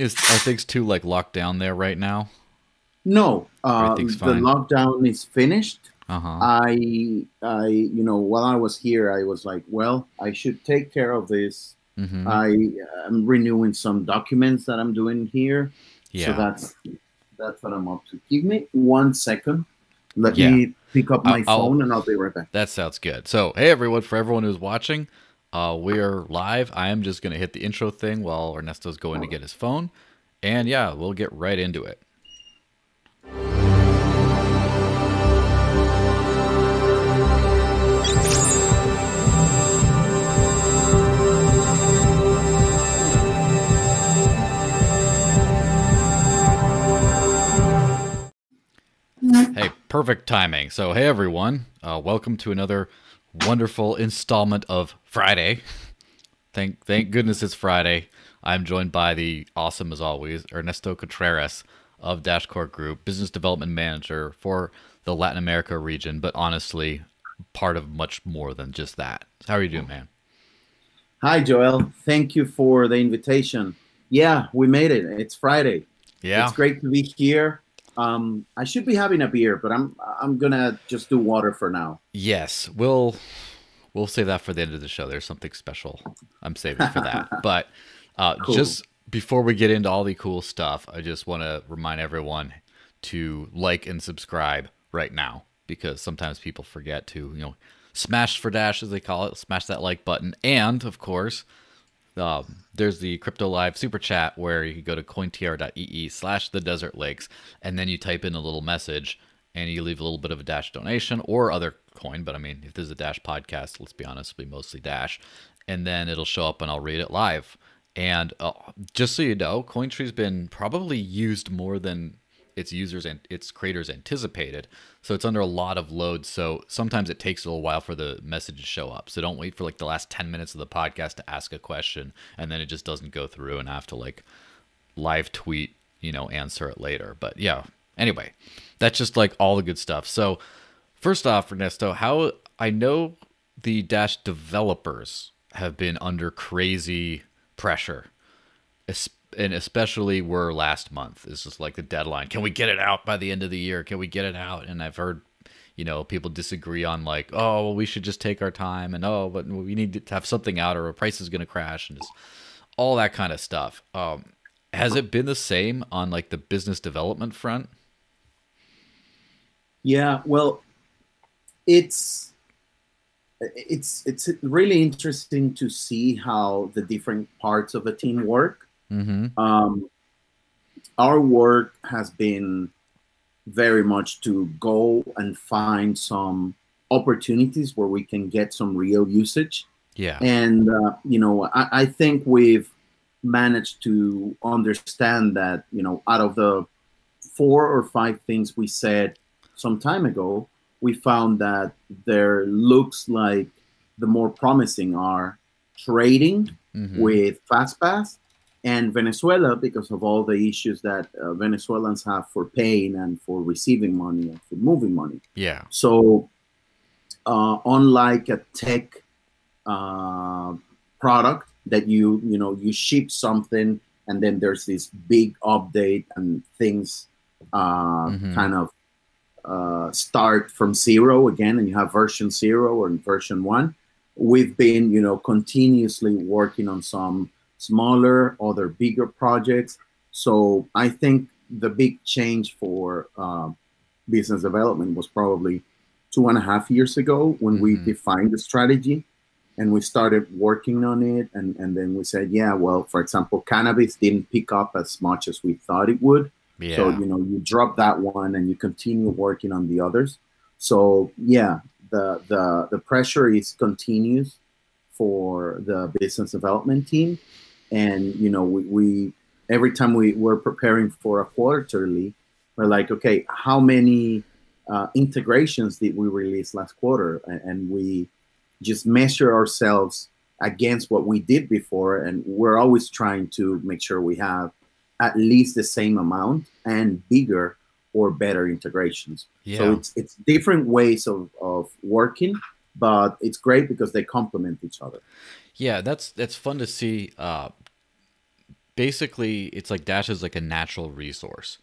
Are things too like locked down there right now? No, Everything's the fine. lockdown is finished. Uh-huh. While I was here, I was like, well, I should take care of this. Mm-hmm. I am renewing some documents that I'm doing here, so Yeah. that's what I'm up to. Give me 1 second. Let Yeah. me pick up I'll, my I'll phone, and I'll be right back. That sounds good. So, hey everyone, for everyone who's watching, we are live. I am just gonna hit the intro thing while Ernesto's going to get his phone. And yeah, we'll get right into it. Hey, perfect timing. So, hey everyone, welcome to another wonderful installment of Friday. Thank goodness it's Friday. I'm joined by the awesome as always Ernesto Contreras of Dashcore Group, business development manager for the Latin America region, but honestly, part of much more than just that. How are you doing, man? Hi, Joel. Thank you for the invitation. Yeah, we made it. It's Friday. It's Yeah. great to be here. I should be having a beer, but I'm gonna just do water for now. Yes, we'll save that for the end of the show. There's something special I'm saving for that. But Cool. just before we get into all the cool stuff, I just want to remind everyone to like and subscribe right now because sometimes people forget to, smash for dash as they call it, smash that like button. And of course, there's the Crypto Live super chat where you can go to cointr.ee/the desert lakes and then you type in a little message and you leave a little bit of a dash donation or other coin. But I mean, if there's a dash podcast, let's be honest, it'll be mostly dash. And then it'll show up and I'll read it live. And just so you know, Cointree's been probably used more than its users and its creators anticipated. So it's under a lot of load. So sometimes it takes a little while for the message to show up. So don't wait for like the last 10 minutes of the podcast to ask a question and then it just doesn't go through and I have to like live tweet, answer it later. But yeah, anyway, that's just like all the good stuff. So first off, Ernesto, how I know the Dash developers have been under crazy pressure, and especially were last month. This is like the deadline. Can we get it out by the end of the year? Can we get it out? And I've heard, people disagree on like, oh, well, we should just take our time, and oh, but we need to have something out, or a price is going to crash, and just all that kind of stuff. Has it been the same on like the business development front? Yeah, well, it's it's really interesting to see how the different parts of the team work. Mm-hmm. Um, our work has been very much to go and find some opportunities where we can get some real usage. Yeah. And, I think we've managed to understand that, out of the 4 or 5 things we said some time ago, we found that there looks like the more promising are trading Mm-hmm. with FastPass and Venezuela because of all the issues that Venezuelans have for paying and for receiving money and for moving money. Yeah. So, unlike a tech uh, product that you ship something and then there's this big update and things Mm-hmm. kind of start from zero again, and you have version 0 or version 1. We've been continuously working on some smaller, other bigger projects. So I think the big change for business development was probably 2.5 years ago when we Mm-hmm. defined the strategy and we started working on it. And then we said, yeah, well, for example, cannabis didn't pick up as much as we thought it would. So, Yeah. you drop that one and you continue working on the others. So yeah, the pressure is continuous for the business development team. And, we every time we were preparing for a quarterly, we're like, okay, how many integrations did we release last quarter? And we just measure ourselves against what we did before. And we're always trying to make sure we have at least the same amount and bigger or better integrations. So Yeah. it's different ways of working, but it's great because they complement each other. Yeah, that's fun to see basically it's like Dash is like a natural resource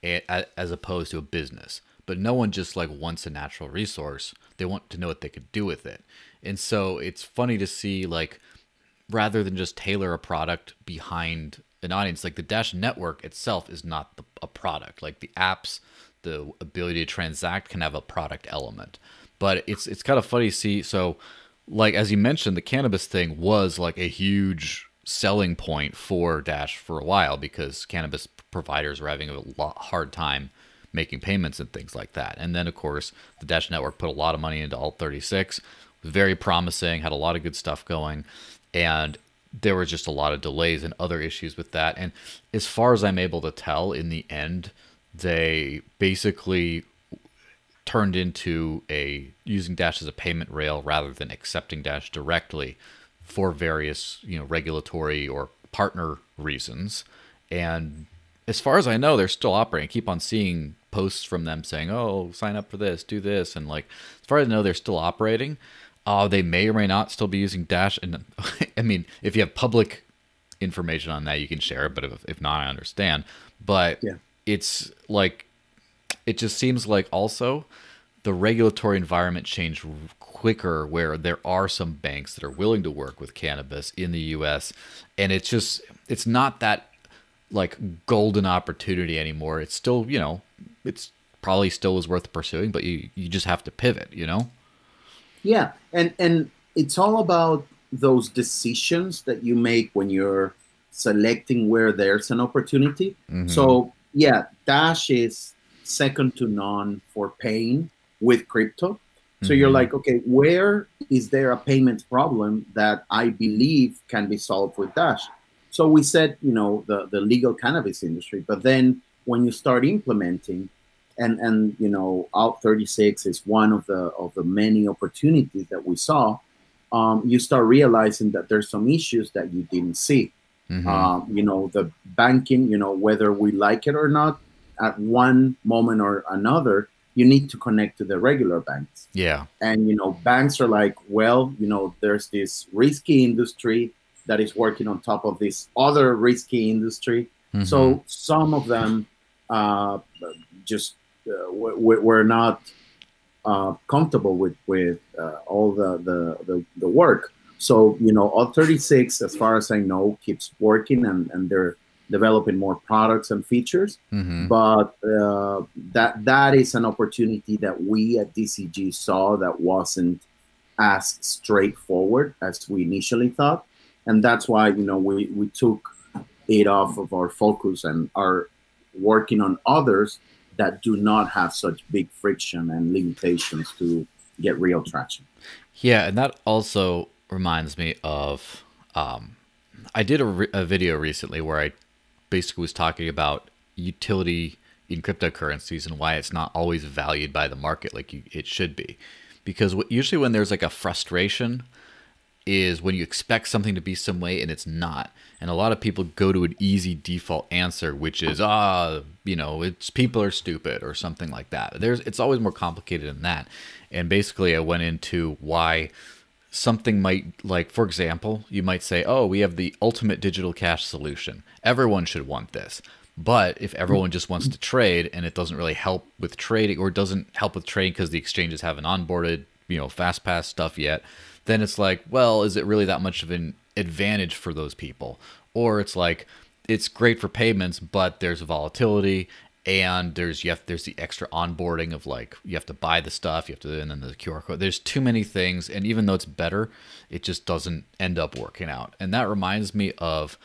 as opposed to a business. But no one just like wants a natural resource. They want to know what they could do with it. And so it's funny to see like rather than just tailor a product behind an audience, like the Dash network itself is not a product. Like the apps, the ability to transact can have a product element. But it's kind of funny to see. So like as you mentioned, the cannabis thing was like a huge selling point for Dash for a while because cannabis providers were having hard time making payments and things like that. And then of course the Dash network put a lot of money into Alt 36, was very promising, had a lot of good stuff going, and there were just a lot of delays and other issues with that. And as far as I'm able to tell, in the end, they basically turned into a using Dash as a payment rail rather than accepting Dash directly for various, regulatory or partner reasons. And as far as I know, they're still operating. I keep on seeing posts from them saying, "Oh, sign up for this, do this," and like as far as I know, they're still operating. They may or may not still be using Dash, and I mean, if you have public information on that, you can share it. But if not, I understand. But Yeah. it's like it just seems like also the regulatory environment changed quicker where there are some banks that are willing to work with cannabis in the US, and it's not that like golden opportunity anymore. It's still, it's probably still is worth pursuing, but you just have to pivot. Yeah, and it's all about those decisions that you make when you're selecting where there's an opportunity. Hmm. So yeah, Dash is second to none for paying with crypto. So you're Hmm. like, okay, where is there a payment problem that I believe can be solved with Dash? So we said, the legal cannabis industry, but then when you start implementing, and Alt 36 is one of the many opportunities that we saw. You start realizing that there's some issues that you didn't see. Hmm. The banking, whether we like it or not, at one moment or another, you need to connect to the regular banks. Yeah. And banks are like, well, there's this risky industry that is working on top of this other risky industry. Hmm. So some of them just we're not comfortable with all the work. So all 36, as far as I know, keeps working, and they're developing more products and features. Hmm. But that is an opportunity that we at DCG saw that wasn't as straightforward as we initially thought, and that's why we took it off of our focus and are working on others that do not have such big friction and limitations to get real traction. Yeah, and that also reminds me of I did a video recently where I basically was talking about utility in cryptocurrencies and why it's not always valued by the market like it should be. Because usually when there's like a frustration is when you expect something to be some way and it's not. And a lot of people go to an easy default answer, which is, it's people are stupid or something like that. It's always more complicated than that. And basically I went into why something might, like, for example, you might say, oh, we have the ultimate digital cash solution. Everyone should want this. But if everyone just wants to trade and it doesn't really help with trading or doesn't help with trading because the exchanges haven't onboarded, fast pass stuff yet, then it's like, well, is it really that much of an advantage for those people? Or it's like, it's great for payments, but there's volatility and there's the extra onboarding of like you have to buy the stuff, you have to, and then the QR code. There's too many things, and even though it's better, it just doesn't end up working out. And that reminds me of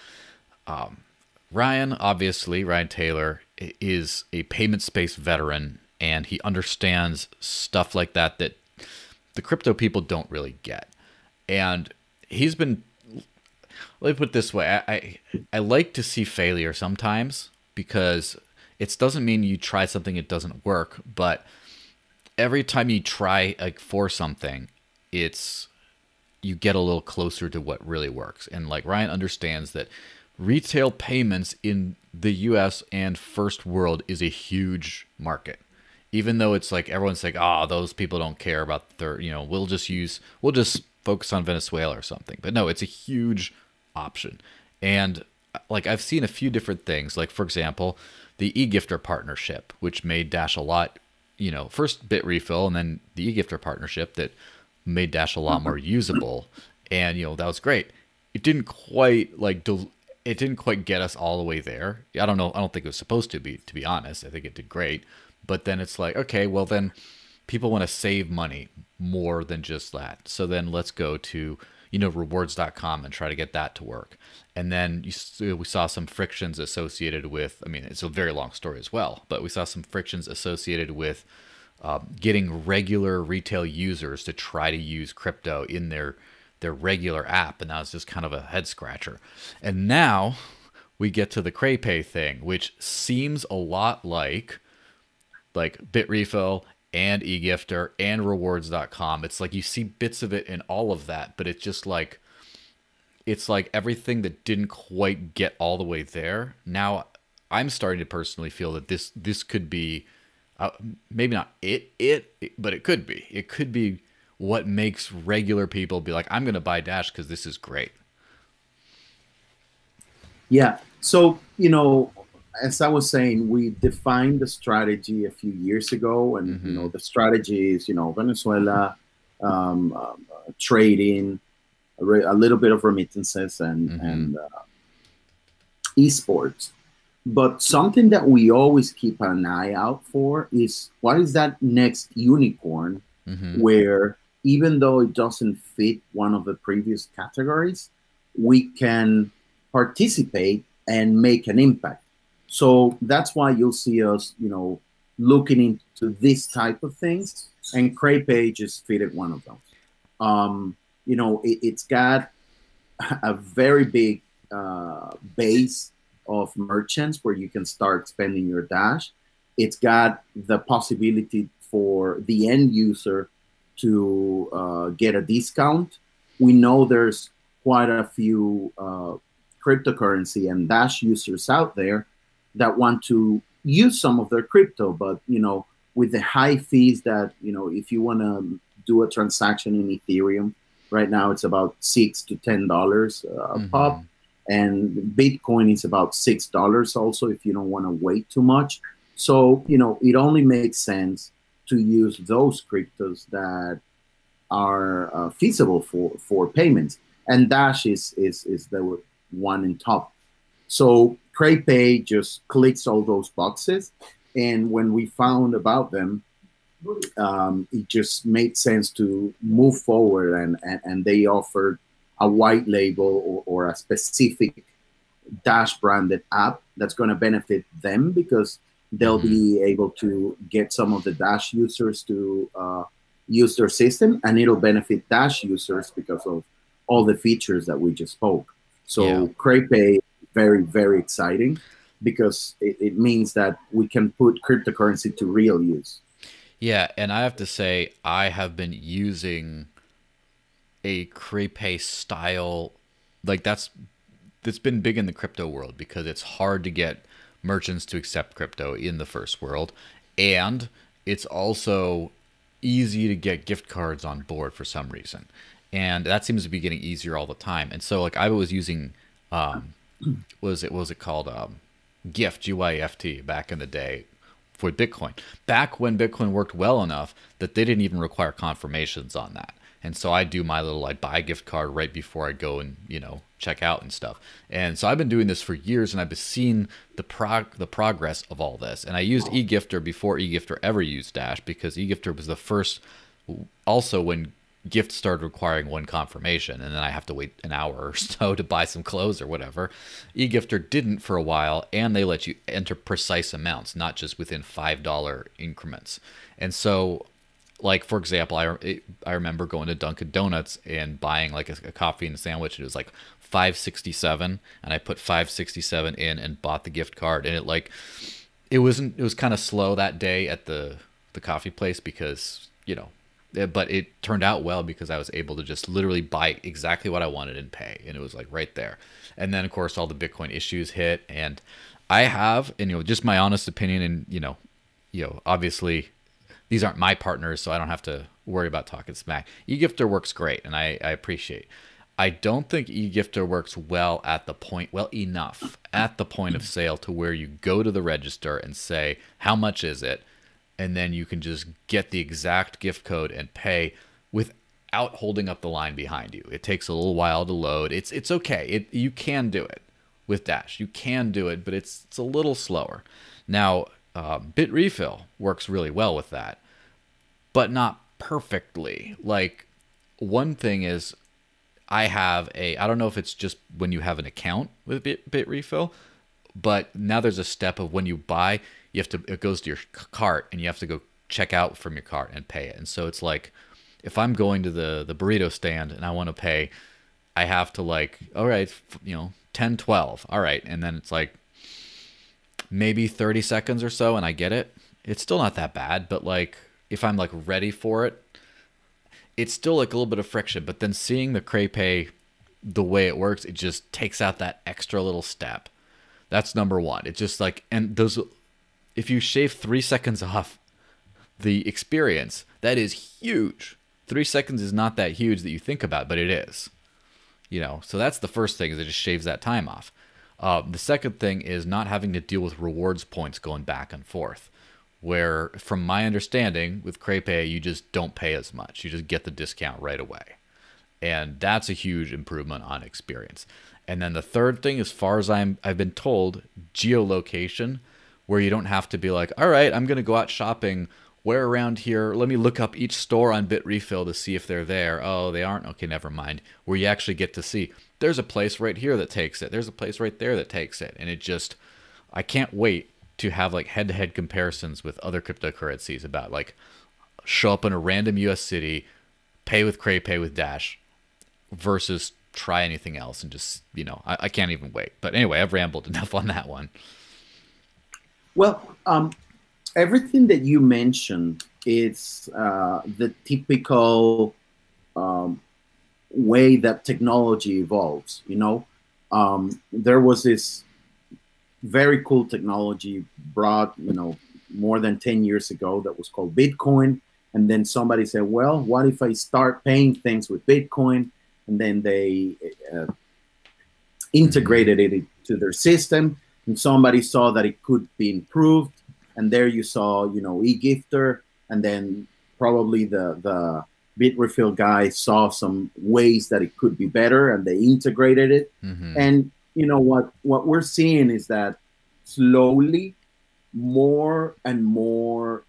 Ryan. Obviously, Ryan Taylor is a payment space veteran, and he understands stuff like that the crypto people don't really get. And he's been, let me put it this way, I like to see failure sometimes because it doesn't mean you try something it doesn't work, but every time you try like for something, it's you get a little closer to what really works. And like Ryan understands that retail payments in the US and first world is a huge market. Even though it's like everyone's like, oh, those people don't care about their, we'll just focus on Venezuela or something. But no, it's a huge option. And like I've seen a few different things. Like for example, the eGifter partnership, which made Dash a lot, first Bitrefill and then the eGifter partnership that made Dash a lot more usable, and that was great. It didn't quite it didn't quite get us all the way there. I don't know. I don't think it was supposed to be honest. I think it did great, but then it's like, okay, well then people want to save money more than just that. So then let's go to rewards.com and try to get that to work. And then we saw some frictions associated with, I mean, it's a very long story as well, but we saw some frictions associated with getting regular retail users to try to use crypto in their regular app. And that was just kind of a head scratcher. And now we get to the CrayPay thing, which seems a lot like Bitrefill and eGifter and rewards.com. It's like you see bits of it in all of that, but it's just like, it's like everything that didn't quite get all the way there. Now I'm starting to personally feel that this could be maybe not but it could be. It could be what makes regular people be like, I'm going to buy Dash because this is great. Yeah. So, as I was saying, we defined the strategy a few years ago, and the strategy is, Venezuela, trading, a little bit of remittances, and esports. But something that we always keep an eye out for is what is that next unicorn, where even though it doesn't fit one of the previous categories, we can participate and make an impact. So that's why you'll see us, looking into this type of things, and CrayPay just fitted one of those. It's got a very big base of merchants where you can start spending your Dash. It's got the possibility for the end user to get a discount. We know there's quite a few cryptocurrency and Dash users out there that want to use some of their crypto, but with the high fees that if you want to do a transaction in Ethereum right now, it's about $6 to $10 a pop, and Bitcoin is about $6 also if you don't want to wait too much. So it only makes sense to use those cryptos that are feasible for payments, and Dash is the one in top. So CrayPay just clicks all those boxes, and when we found about them, it just made sense to move forward, and they offered a white label or a specific Dash branded app that's going to benefit them, because they'll be able to get some of the Dash users to use their system, and it'll benefit Dash users because of all the features that we just spoke. So CrayPay, very, very exciting, because it means that we can put cryptocurrency to real use. Yeah, and I have to say, I have been using a CrayPay style, that's been big in the crypto world, because it's hard to get merchants to accept crypto in the first world, and it's also easy to get gift cards on board for some reason, and that seems to be getting easier all the time. And so I was using what was it called, Gift, GYFT, back in the day for Bitcoin, back when Bitcoin worked well enough that they didn't even require confirmations on that. And so I buy a gift card right before I go and, check out and stuff. And so I've been doing this for years, and I've been seeing the progress of all this. And I used eGifter before eGifter ever used Dash, because eGifter was the first, also when Gift started requiring one confirmation, and then I have to wait an hour or so to buy some clothes or whatever. eGifter didn't for a while, and they let you enter precise amounts, not just within $5 increments. And so, for example, I remember going to Dunkin' Donuts and buying a coffee and a sandwich, and it was like $5.67, and I put $5.67 in and bought the gift card, and it was kind of slow that day at the coffee place, because but it turned out well, because I was able to just literally buy exactly what I wanted and pay, and it was right there. And then of course all the Bitcoin issues hit, and I have, and just my honest opinion, and obviously these aren't my partners, so I don't have to worry about talking smack. eGifter works great, and I appreciate. I don't think eGifter works well enough at the point of sale to where you go to the register and say, how much is it? And then you can just get the exact gift code and pay without holding up the line behind you. It takes a little while to load. It's okay. You can do it with Dash. You can do it, but it's a little slower. Now, Bitrefill works really well with that, but not perfectly. Like, one thing is, I don't know if it's just when you have an account with Bitrefill, but now there's a step of when you buy, it goes to your cart and you have to go check out from your cart and pay it. And so it's like, if I'm going to the burrito stand and I want to pay, I have to like, all right, 10, 12. All right. And then it's like maybe 30 seconds or so and I get it. It's still not that bad, but like if I'm like ready for it, it's still like a little bit of friction. But then seeing the CrayPay, the way it works, it just takes out that extra little step. That's number one. It's just like, and those, if you shave 3 seconds off the experience, that is huge. 3 seconds is not that huge that you think about, but it is. So that's the first thing, is it just shaves that time off. The second thing is not having to deal with rewards points going back and forth, where from my understanding with CrayPay, you just don't pay as much. You just get the discount right away. And that's a huge improvement on experience. And then the third thing, as far as I've been told, geolocation, where you don't have to be like, all right, I'm going to go out shopping. Where around here? Let me look up each store on Bitrefill to see if they're there. Oh, they aren't? Okay, never mind. Where you actually get to see, there's a place right here that takes it. There's a place right there that takes it. And it just, I can't wait to have like head-to-head comparisons with other cryptocurrencies about like show up in a random US city, pay with CrayPay with Dash versus try anything else and just, I can't even wait. But anyway, I've rambled enough on that one. Well, everything that you mentioned is the typical way that technology evolves. There was this very cool technology brought, more than 10 years ago that was called Bitcoin. And then somebody said, well, what if I start paying things with Bitcoin? And then they integrated it into their system. And somebody saw that it could be improved. And there you saw, eGifter. And then probably the Bitrefill guy saw some ways that it could be better, and they integrated it. Mm-hmm. And what we're seeing is that slowly more and more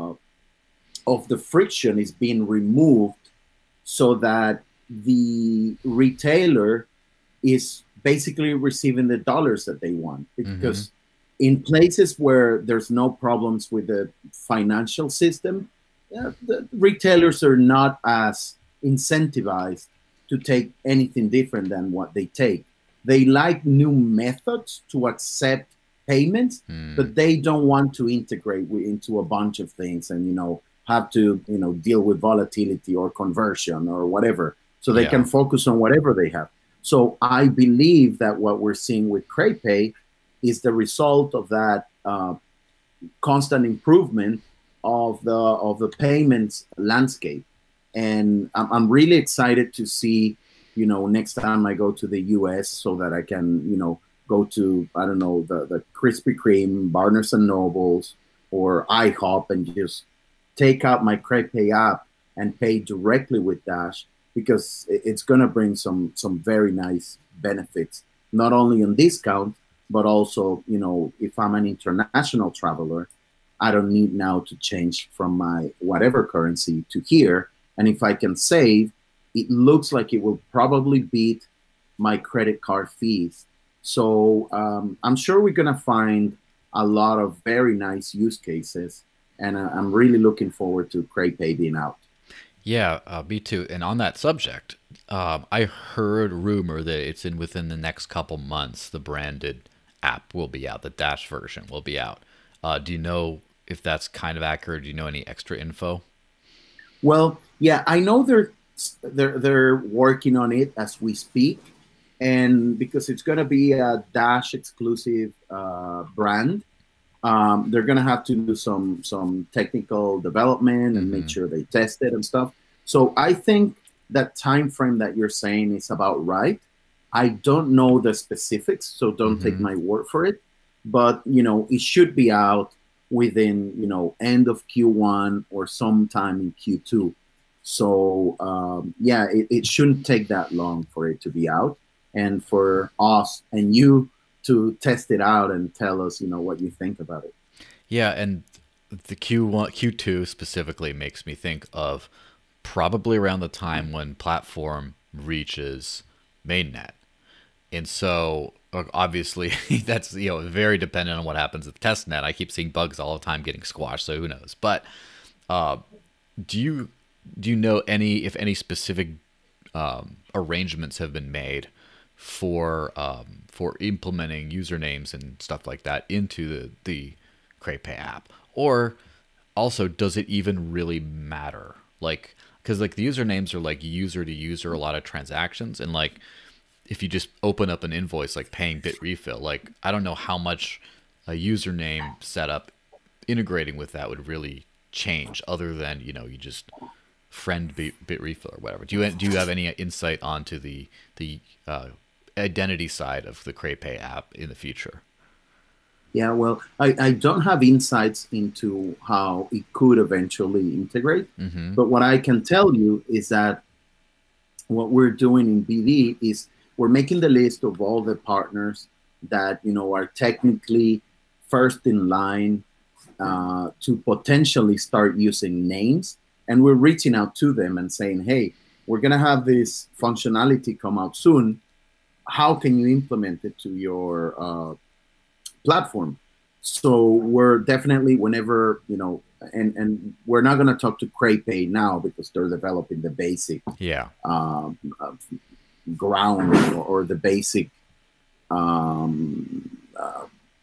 of the friction is being removed, so that the retailer is basically receiving the dollars that they want. Because in places where there's no problems with the financial system, the retailers are not as incentivized to take anything different than what they take. They like new methods to accept payments, but they don't want to integrate into a bunch of things and, have to, deal with volatility or conversion or whatever. So they can focus on whatever they have. So I believe that what we're seeing with CrayPay is the result of that constant improvement of the payments landscape. And I'm really excited to see, next time I go to the US, so that I can, go to, I don't know, the Krispy Kreme, Barnes and Nobles, or IHOP, and just take out my CrayPay app and pay directly with Dash, because it's going to bring some very nice benefits, not only on discount, but also, if I'm an international traveler, I don't need now to change from my whatever currency to here. And if I can save, it looks like it will probably beat my credit card fees. So I'm sure we're going to find a lot of very nice use cases. And I'm really looking forward to CrayPay being out. Yeah, me too. And on that subject, I heard rumor that it's within the next couple months, the branded app will be out. The Dash version will be out. Do you know if that's kind of accurate? Do you know any extra info? Well, yeah, I know they're working on it as we speak, and because it's going to be a Dash exclusive brand, they're going to have to do some technical development and make sure they test it and stuff. So I think that time frame that you're saying is about right. I don't know the specifics, so don't take Mm-hmm. my word for it. But it should be out within end of Q1 or sometime in Q2. So yeah, it shouldn't take that long for it to be out, and for us and you to test it out and tell us what you think about it. Yeah, and the Q1, Q2 specifically makes me think of probably around the time when platform reaches mainnet. And so obviously that's very dependent on what happens with testnet. I keep seeing bugs all the time getting squashed, so who knows. But do you know any specific arrangements have been made for implementing usernames and stuff like that into the CratePay app? Or also, does it even really matter? Like, because like the usernames are like user to user, a lot of transactions, and like if you just open up an invoice like paying Bitrefill, like I don't know how much a username setup integrating with that would really change, other than you just friend Bitrefill or whatever. Do you have any insight onto the identity side of the CratePay app in the future? Yeah, well, I don't have insights into how it could eventually integrate, Mm-hmm. but what I can tell you is that what we're doing in BD is we're making the list of all the partners that are technically first in line to potentially start using names, and we're reaching out to them and saying, "Hey, we're gonna have this functionality come out soon. How can you implement it to your platform?" So we're definitely whenever and we're not going to talk to CratePay now because they're developing the basic Yeah. um, uh, ground or the basic um, uh,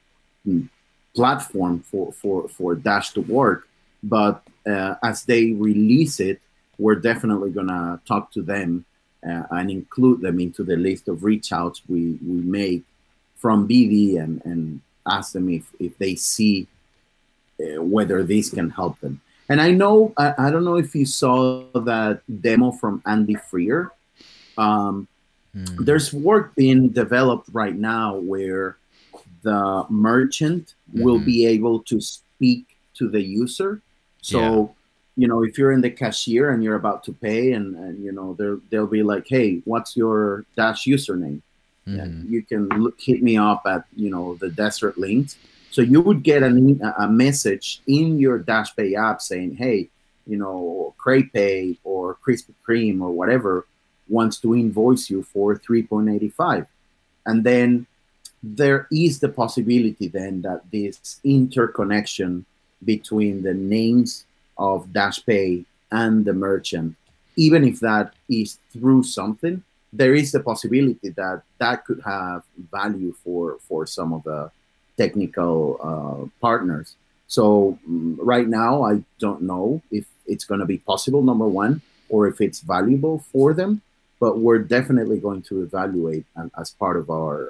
platform for Dash to work. But as they release it, we're definitely going to talk to them and include them into the list of reach outs we make from BD and ask them if they see whether this can help them. And I know, I don't know if you saw that demo from Andy Freer. Um, Mm. there's work being developed right now where the merchant will Mm-hmm. be able to speak to the user. Yeah. So, if you're in the cashier and you're about to pay, and they'll be like, "Hey, what's your Dash username?" And Mm-hmm. you can hit me up at the Desert links. So you would get a message in your DashPay app saying, "Hey, CratePay or Krispy Kreme or whatever wants to invoice you for 3.85," and then there is the possibility then that this interconnection between the names of DashPay and the merchant, even if that is through something, there is the possibility that that could have value for some of the technical partners. So right now, I don't know if it's going to be possible, number one, or if it's valuable for them. But we're definitely going to evaluate as part of our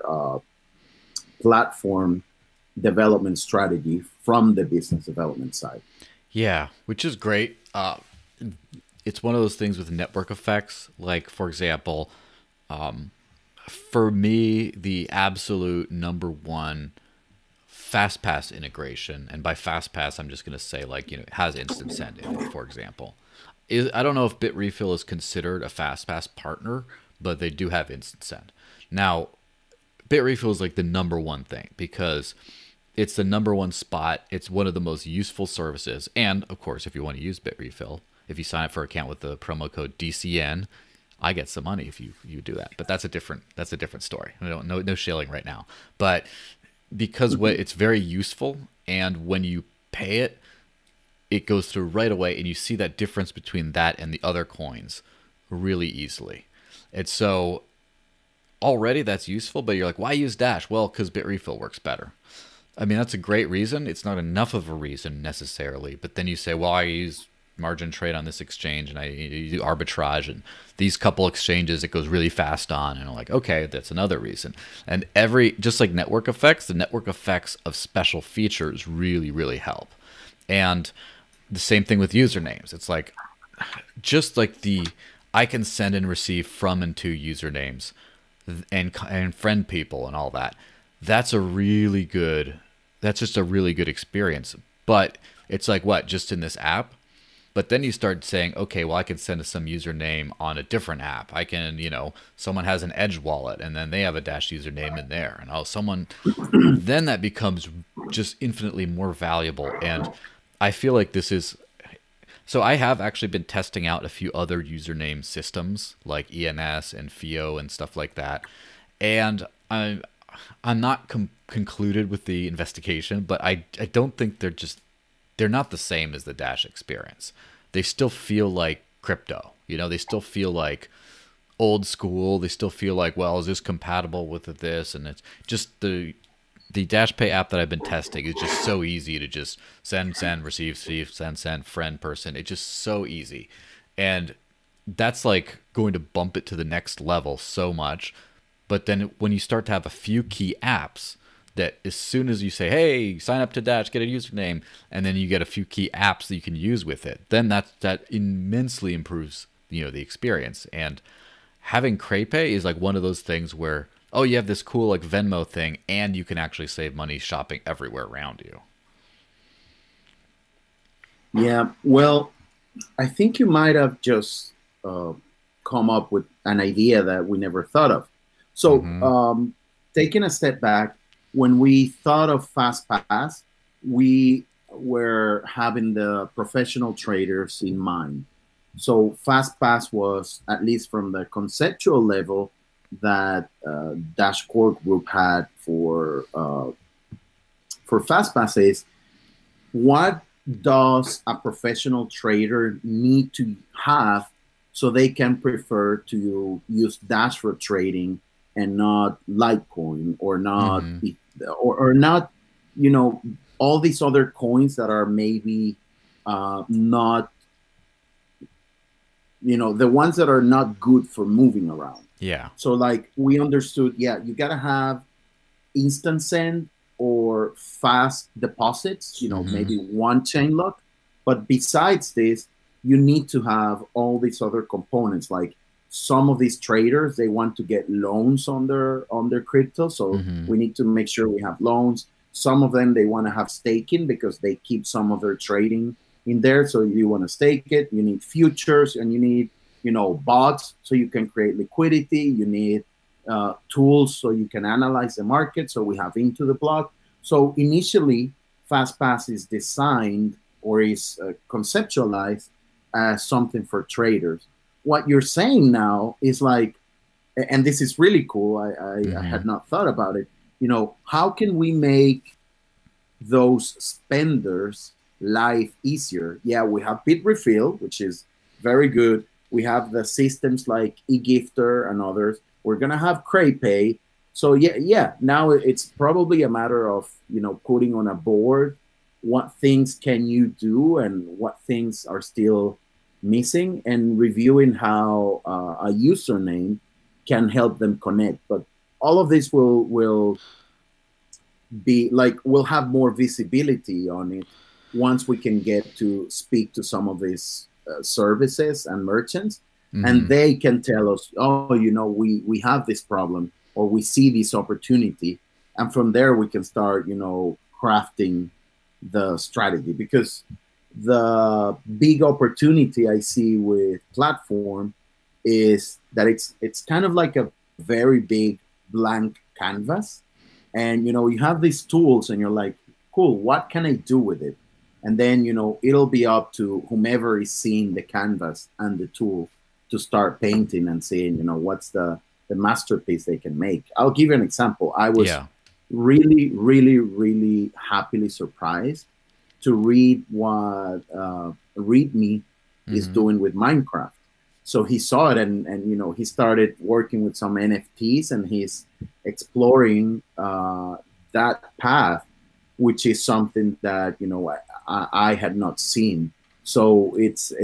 platform development strategy from the business development side. Yeah, which is great. It's one of those things with network effects. Like, for example, for me, the absolute number one FastPass integration, and by FastPass, I'm just going to say, like, it has Instant Send in it, for example. I don't know if Bitrefill is considered a FastPass partner, but they do have Instant Send. Now, Bitrefill is like the number one thing because it's the number one spot. It's one of the most useful services. And of course, if you want to use Bitrefill, if you sign up for an account with the promo code DCN, I get some money if you do that. But that's a different story. No shilling right now. But because it's very useful, and when you pay it, it goes through right away, and you see that difference between that and the other coins really easily. And so already that's useful, but you're like, why use Dash? Well, because Bitrefill works better. I mean, that's a great reason. It's not enough of a reason necessarily, but then you say, well, I use margin trade on this exchange and I do arbitrage, and these couple exchanges it goes really fast on, and I'm like, okay, that's another reason. And just like network effects, the network effects of special features really help. And the same thing with usernames. It's like just like the I can send and receive from and to usernames and friend people and all that. That's a really good. That's just a really good experience. But it's like what just in this app. But then you start saying, okay, well, I can send some username on a different app. I can, someone has an Edge wallet and then they have a Dash username in there. And then that becomes just infinitely more valuable. And I feel like this is, so I have actually been testing out a few other username systems like ENS and FIO and stuff like that. And I'm not concluded with the investigation, but I don't think they're not the same as the Dash experience. They still feel like crypto. They still feel like old school. They still feel like, well, is this compatible with this? And it's just the Dash Pay app that I've been testing is just so easy to just send, receive, send, friend, person. It's just so easy. And that's like going to bump it to the next level so much. But then when you start to have a few key apps that as soon as you say, hey, sign up to Dash, get a username, and then you get a few key apps that you can use with it, then that immensely improves, the experience. And having CrayPay is like one of those things where, oh, you have this cool like Venmo thing and you can actually save money shopping everywhere around you. Yeah, well, I think you might have just come up with an idea that we never thought of. So, taking a step back, when we thought of FastPass, we were having the professional traders in mind. So FastPass was, at least from the conceptual level, that Dash Core Group had for FastPass is, what does a professional trader need to have so they can prefer to use Dash for trading and not Litecoin or not or not, all these other coins that are maybe not, the ones that are not good for moving around. Yeah. So like we understood, you got to have instant send or fast deposits, maybe one chain lock. But besides this, you need to have all these other components. Like some of these traders, they want to get loans on their crypto. So we need to make sure we have loans. Some of them, they want to have staking because they keep some of their trading in there. So you want to stake it. You need futures and you need, bots so you can create liquidity. You need tools so you can analyze the market. So we have Into the Block. So initially, FastPass is designed or is conceptualized as something for traders. What you're saying now is like, and this is really cool. I had not thought about it. How can we make those spenders' life easier? Yeah, we have Bitrefill, which is very good. We have the systems like eGifter and others. We're gonna have CrayPay. So yeah. Now it's probably a matter of putting on a board what things can you do and what things are still missing, and reviewing how a username can help them connect. But all of this will be like, we'll have more visibility on it once we can get to speak to some of these services and merchants, and they can tell us, oh, we have this problem, or we see this opportunity, and from there we can start crafting the strategy. Because the big opportunity I see with platform is that it's kind of like a very big blank canvas, and you have these tools and you're like, cool, what can I do with it? And then it'll be up to whomever is seeing the canvas and the tool to start painting and seeing what's the masterpiece they can make. I'll give you an example. I was really, really, really happily surprised to read what README is doing with Minecraft. So he saw it and he started working with some NFTs, and he's exploring that path, which is something that I had not seen. So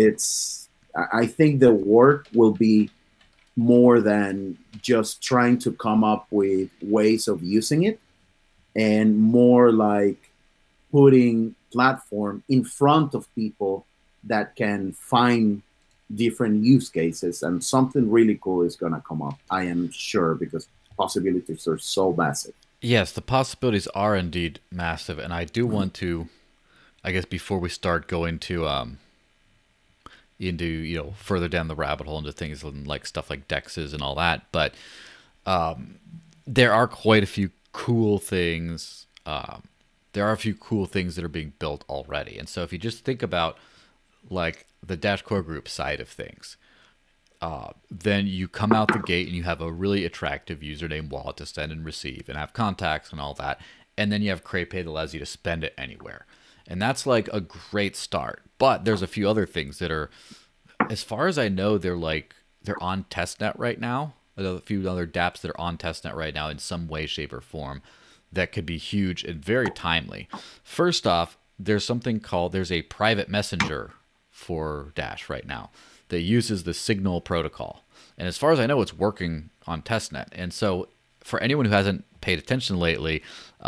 I think the work will be more than just trying to come up with ways of using it, and more like putting platform in front of people that can find different use cases, and something really cool is going to come up. I am sure, because possibilities are so massive. Yes, the possibilities are indeed massive, and I do want to, I guess, before we start going to into further down the rabbit hole into things like stuff like dexes and all that, but there are quite a few cool things. There are a few cool things that are being built already, and so if you just think about like the Dash Core Group side of things, then you come out the gate and you have a really attractive username wallet to send and receive and have contacts and all that. And then you have CratePay that allows you to spend it anywhere. And that's like a great start. But there's a few other things that are, as far as I know, they're on testnet right now. A few other dApps that are on testnet right now in some way, shape, or form that could be huge and very timely. First off, there's a private messenger for Dash right now that uses the Signal protocol. And as far as I know, it's working on testnet. And so for anyone who hasn't paid attention lately,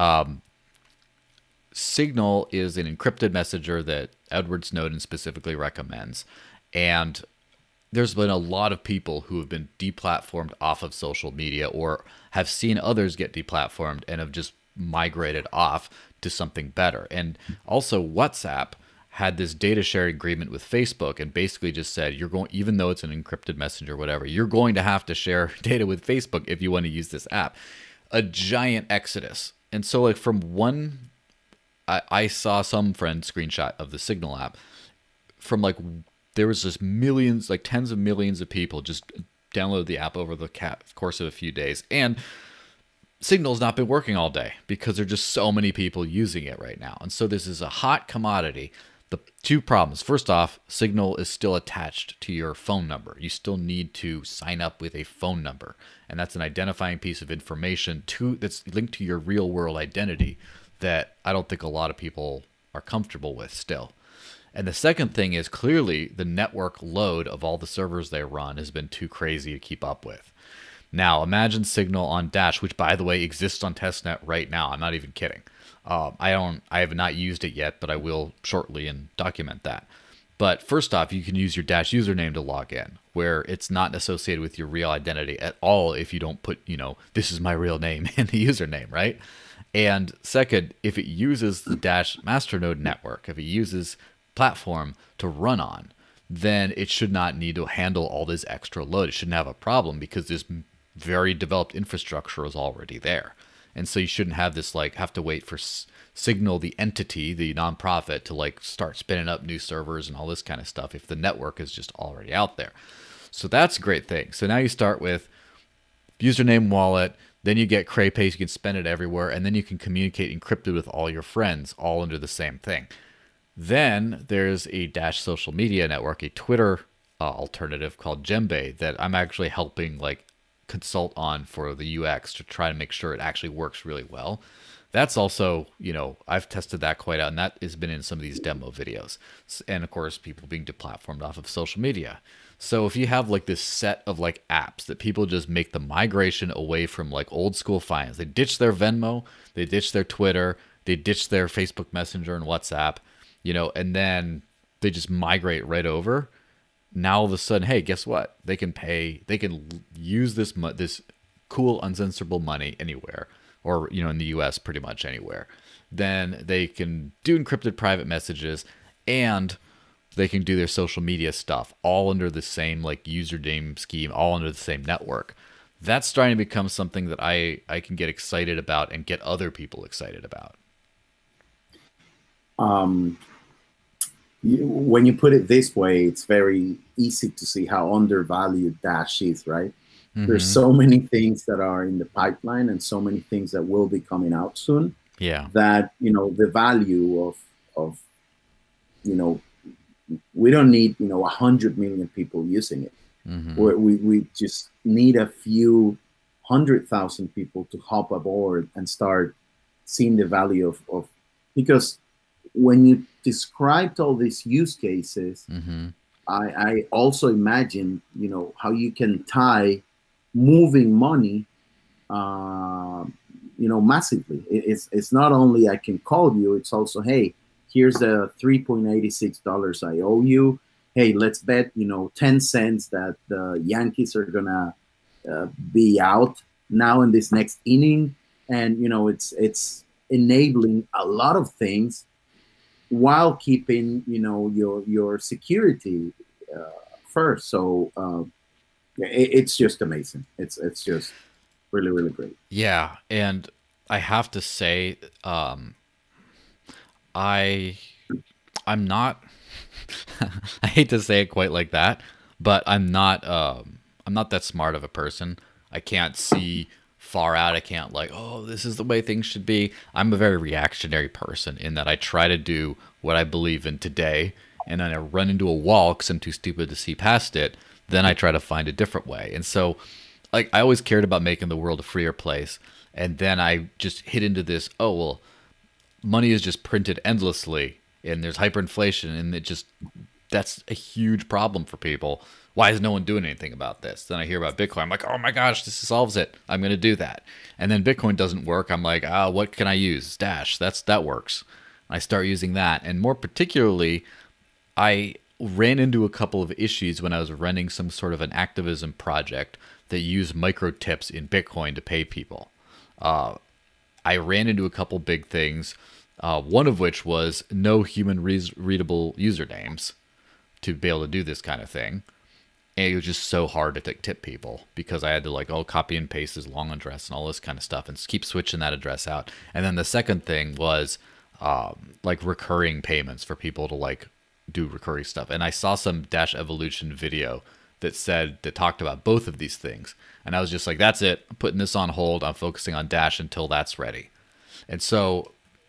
Signal is an encrypted messenger that Edward Snowden specifically recommends. And there's been a lot of people who have been deplatformed off of social media or have seen others get deplatformed and have just migrated off to something better. And also WhatsApp had this data sharing agreement with Facebook and basically just said, even though it's an encrypted messenger, whatever, you're going to have to share data with Facebook if you want to use this app. A giant exodus. And so like I saw some friend screenshot of the Signal app from there was just millions, like tens of millions of people just downloaded the app over the course of a few days. And Signal's not been working all day because there are just so many people using it right now. And so this is a hot commodity. The two problems. First off, Signal is still attached to your phone number. You still need to sign up with a phone number. And that's an identifying piece of information that's linked to your real world identity that I don't think a lot of people are comfortable with still. And the second thing is clearly the network load of all the servers they run has been too crazy to keep up with. Now, imagine Signal on Dash, which, by the way, exists on testnet right now. I'm not even kidding. I have not used it yet, but I will shortly and document that. But first off, you can use your Dash username to log in, where it's not associated with your real identity at all if you don't put, this is my real name in the username, right? And second, if it uses the Dash masternode network, if it uses platform to run on, then it should not need to handle all this extra load. It shouldn't have a problem because this very developed infrastructure is already there. And so you shouldn't have this have to wait for Signal, the entity, the nonprofit, to start spinning up new servers and all this kind of stuff if the network is just already out there. So that's a great thing. So now you start with username wallet, then you get CratePay, you can spend it everywhere, and then you can communicate encrypted with all your friends all under the same thing. Then there's a Dash social media network, a Twitter alternative called Djembe that I'm actually helping consult on for the UX to try to make sure it actually works really well. That's also, I've tested that quite out, and that has been in some of these demo videos. And of course, people being deplatformed off of social media. So if you have this set of apps that people just make the migration away from old school finance, they ditch their Venmo, they ditch their Twitter, they ditch their Facebook Messenger and WhatsApp, and then they just migrate right over. Now all of a sudden, hey, guess what? They can use this cool uncensorable money anywhere, or in the US pretty much anywhere. Then they can do encrypted private messages, and they can do their social media stuff all under the same username scheme, all under the same network. That's starting to become something that I can get excited about and get other people excited about. When you put it this way, it's very easy to see how undervalued Dash is, right? Mm-hmm. There's so many things that are in the pipeline and so many things that will be coming out soon. Yeah. That, the value of we don't need, 100 million people using it. Mm-hmm. We just need a few 100,000 people to hop aboard and start seeing the value of because when you described all these use cases, mm-hmm. I also imagine, how you can tie moving money, massively. It's not only I can call you, it's also, hey, here's the $3.86 I owe you. hey, let's bet 10 cents that the Yankees are gonna be out now in this next inning, and it's enabling a lot of things while keeping your security uh, first. So yeah, it's just amazing. It's just really really great. Yeah, and I have to say, I I'm not. I hate to say it quite like that, but I'm not that smart of a person. I can't see far out. I can't like, oh, this is the way things should be. I'm a very reactionary person in that I try to do what I believe in today, and then I run into a wall because I'm too stupid to see past it. Then I try to find a different way. And so, like, I always cared about making the world a freer place, and then I just hit into this. Oh well, money is just printed endlessly and there's hyperinflation and it just that's a huge problem for people. Why is no one doing anything about this? Then I hear about Bitcoin. I'm like, oh my gosh, this solves it. I'm going to do that. And then Bitcoin doesn't work. I'm like, what can I use? Dash. That works. I start using that. And more particularly, I ran into a couple of issues when I was running some sort of an activism project that used micro tips in Bitcoin to pay people. I ran into a couple big things. One of which was no human readable usernames to be able to do this kind of thing. And it was just so hard to tip people because I had to like, copy and paste his long address and all this kind of stuff and keep switching that address out. And then the second thing was like recurring payments for people to like do recurring stuff. And I saw some Dash Evolution video that talked about both of these things. And I was just like, that's it. I'm putting this on hold. I'm focusing on Dash until that's ready. And so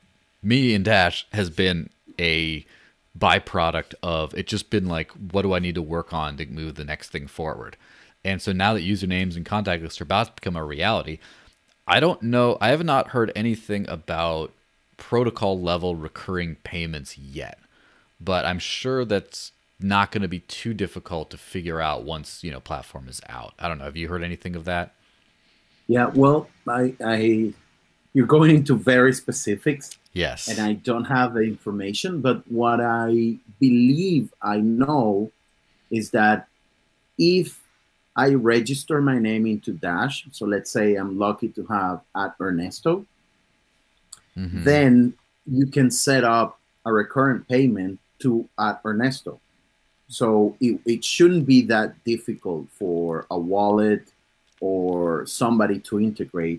me and Dash has been a byproduct of it just been like, what do I need to work on to move the next thing forward? And so now that usernames and contact lists are about to become a reality, I don't know. I have not heard anything about protocol level recurring payments yet, but I'm sure that's not going to be too difficult to figure out once, platform is out. I don't know. Have you heard anything of that? Yeah, well, I you're going into very specifics, and Yes. I don't have the information. But what I believe I know is that if I register my name into Dash, so let's say I'm lucky to have at Ernesto, Mm-hmm. then you can set up a recurrent payment to at Ernesto. So it shouldn't be that difficult for a wallet or somebody to integrate.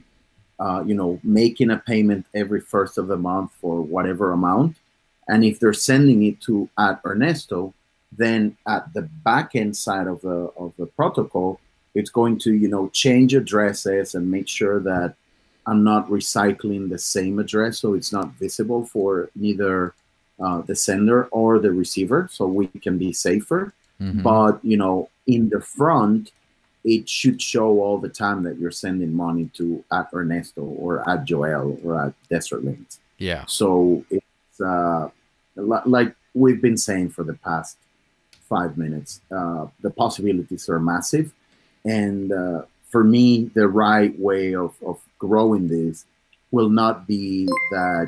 Making a payment every first of the month for whatever amount, and if they're sending it to at Ernesto, then at the back end side of the protocol, it's going to change addresses and make sure that I'm not recycling the same address, so it's not visible for neither the sender or the receiver, so we can be safer. Mm-hmm. But in the front, it should show all the time that you're sending money to at Ernesto or at Joel or at Desert Lanes. Yeah. So it's like we've been saying for the past 5 minutes, the possibilities are massive. And for me, the right way of growing this will not be that,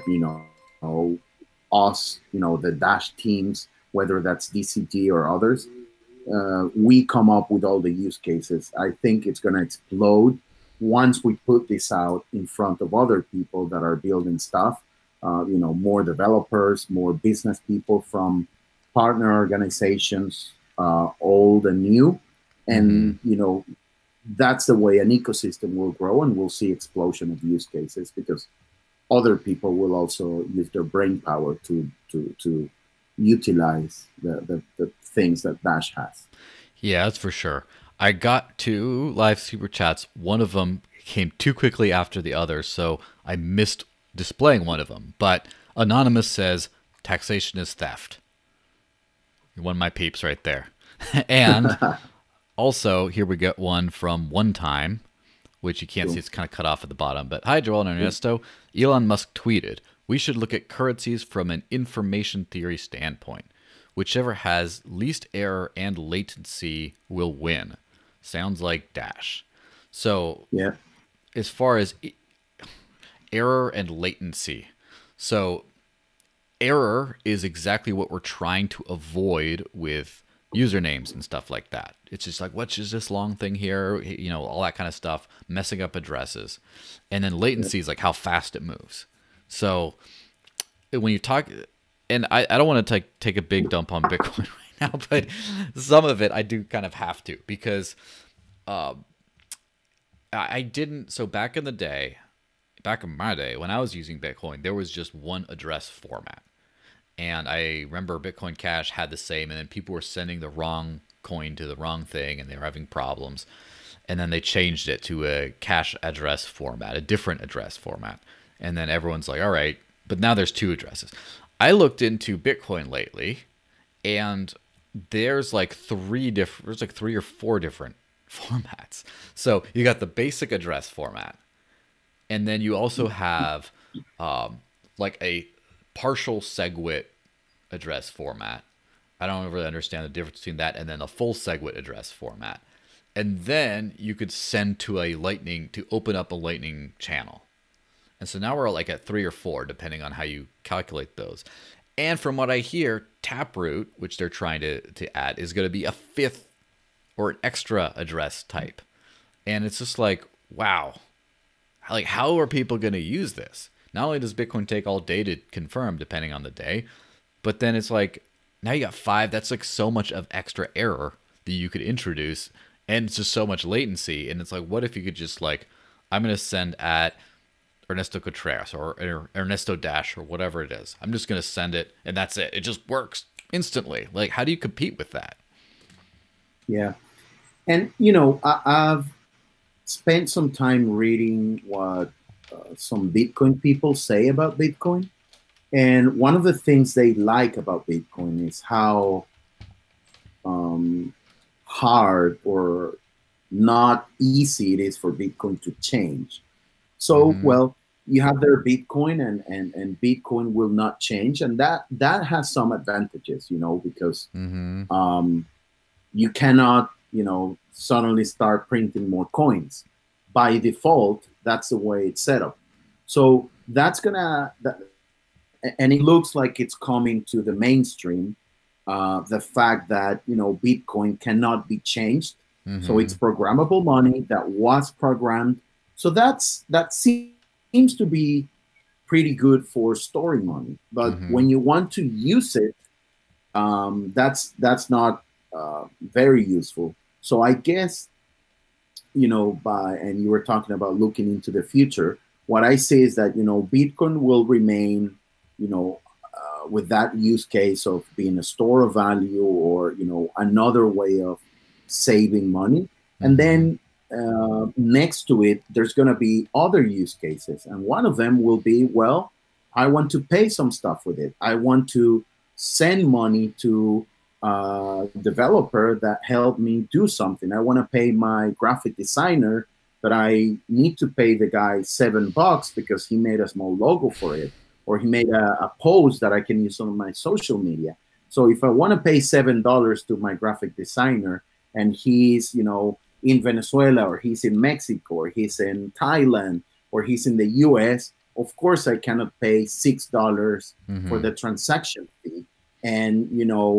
us, the Dash teams, whether that's DCG or others, we come up with all the use cases. I think it's going to explode once we put this out in front of other people that are building stuff. More developers, more business people from partner organizations, old and new, Mm-hmm. and that's the way an ecosystem will grow, and we'll see explosion of use cases because other people will also use their brain power to utilize the things that Dash has. Yeah, that's for sure. I got two live super chats. One of them came too quickly after the other, so I missed displaying one of them. But Anonymous says taxation is theft. One of my peeps right there. And also, here we get one from One Time, which you can't see. Cool. It's kind of cut off at the bottom. But hi, Joel and Ernesto. Elon Musk tweeted, we should look at currencies from an information theory standpoint. Whichever has least error and latency will win. Sounds like Dash. So, Yeah. as far as error and latency, so error is exactly what we're trying to avoid with usernames and stuff like that. It's just like, what's just this long thing here? All that kind of stuff, messing up addresses. And then latency is like how fast it moves. So when you talk, and I don't want to take a big dump on Bitcoin right now, but some of it I do kind of have to, because I didn't. So back in my day, when I was using Bitcoin, there was just one address format. And I remember Bitcoin Cash had the same, and then people were sending the wrong coin to the wrong thing, and they were having problems. And then they changed it to a cash address format, a different address format. And then everyone's like, all right, but now there's two addresses. I looked into Bitcoin lately, and there's like three or four different formats. So you got the basic address format, and then you also have like a partial SegWit address format. I don't really understand the difference between that and then a full SegWit address format. And then you could send to open up a Lightning channel. And so now we're like at 3 or 4, depending on how you calculate those. And from what I hear, Taproot, which they're trying to add, is going to be a 5th or an extra address type. And it's just like, wow. Like, how are people going to use this? Not only does Bitcoin take all day to confirm, depending on the day, but then it's like, now you got 5. That's like so much of extra error that you could introduce, and it's just so much latency. And it's like, what if you could just like, I'm going to send at Ernesto Contreras or Ernesto Dash or whatever it is. I'm just going to send it, and that's it. It just works instantly. Like, how do you compete with that? Yeah. And, I've spent some time reading what some Bitcoin people say about Bitcoin. And one of the things they like about Bitcoin is how hard or not easy it is for Bitcoin to change. So, well, you have their Bitcoin, and Bitcoin will not change. And that has some advantages, because you cannot, suddenly start printing more coins. By default, that's the way it's set up. So and it looks like it's coming to the mainstream, the fact that, Bitcoin cannot be changed. So it's programmable money that was programmed. So that seems to be pretty good for storing money. But when you want to use it, that's not very useful. So I guess, and you were talking about looking into the future, what I say is that, Bitcoin will remain, with that use case of being a store of value or, another way of saving money. And then next to it, there's going to be other use cases. And one of them will be, well, I want to pay some stuff with it. I want to send money to a developer that helped me do something. I want to pay my graphic designer, but I need to pay the guy $7 because he made a small logo for it, or he made a post that I can use on my social media. So if I want to pay $7 to my graphic designer, and he's, in Venezuela, or he's in Mexico, or he's in Thailand, or he's in the US, of course I cannot pay $6 for the transaction fee. And,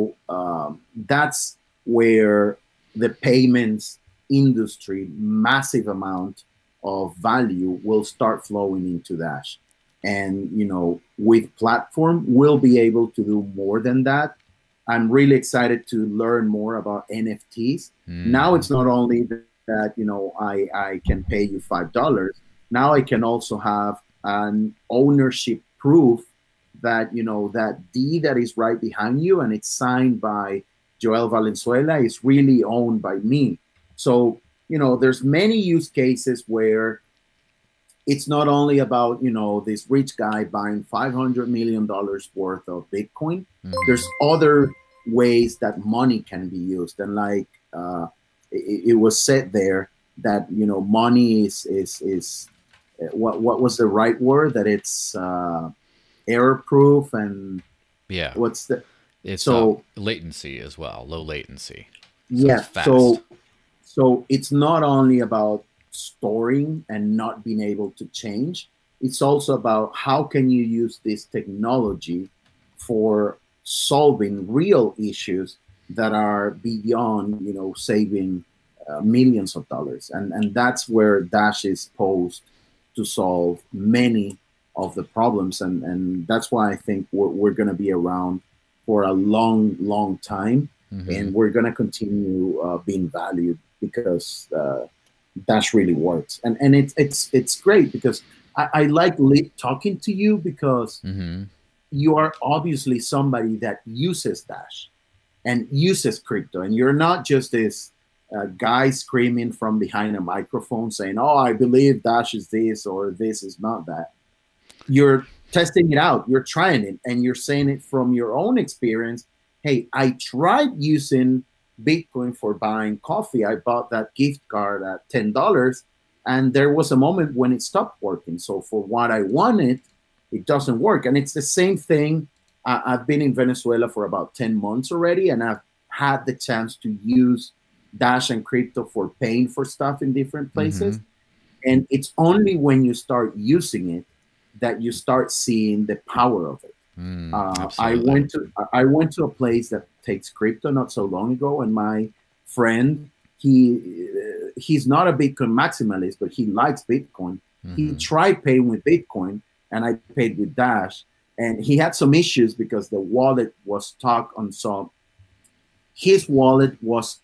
that's where the payments industry, massive amount of value will start flowing into Dash. And, with Platform, we'll be able to do more than that. I'm really excited to learn more about NFTs. Now it's not only that, I can pay you $5. Now I can also have an ownership proof that, that deed that is right behind you and it's signed by Joel Valenzuela is really owned by me. So, there's many use cases where it's not only about, this rich guy buying $500 million worth of Bitcoin. There's other ways that money can be used. And like it was said there that, money is what was the right word? That it's error proof and what's the... It's latency as well, low latency. So so it's not only about storing and not being able to change. It's also about how can you use this technology for solving real issues that are beyond, saving millions of dollars. And that's where Dash is posed to solve many of the problems. And that's why I think we're going to be around for a long, long time. Mm-hmm. And we're going to continue being valued because Dash really works. And it's great because I like talking to you because Mm-hmm. you are obviously somebody that uses Dash and uses crypto, and you're not just this guy screaming from behind a microphone saying, "Oh, I believe Dash is this or this is not that." You're testing it out, you're trying it, and you're saying it from your own experience. Hey, I tried using Bitcoin for buying coffee. I bought that gift card at $10, and there was a moment when it stopped working. So for what I wanted, it doesn't work. And it's the same thing. I've been in Venezuela for about 10 months already, and I've had the chance to use Dash and crypto for paying for stuff in different Mm-hmm. places. And it's only when you start using it that you start seeing the power of it. I Absolutely. went to I went to a place that takes crypto not so long ago, and my friend, he's not a Bitcoin maximalist, but he likes Bitcoin. He Mm-hmm. tried paying with Bitcoin, and I paid with Dash, and he had some issues because the wallet was stuck on some. His wallet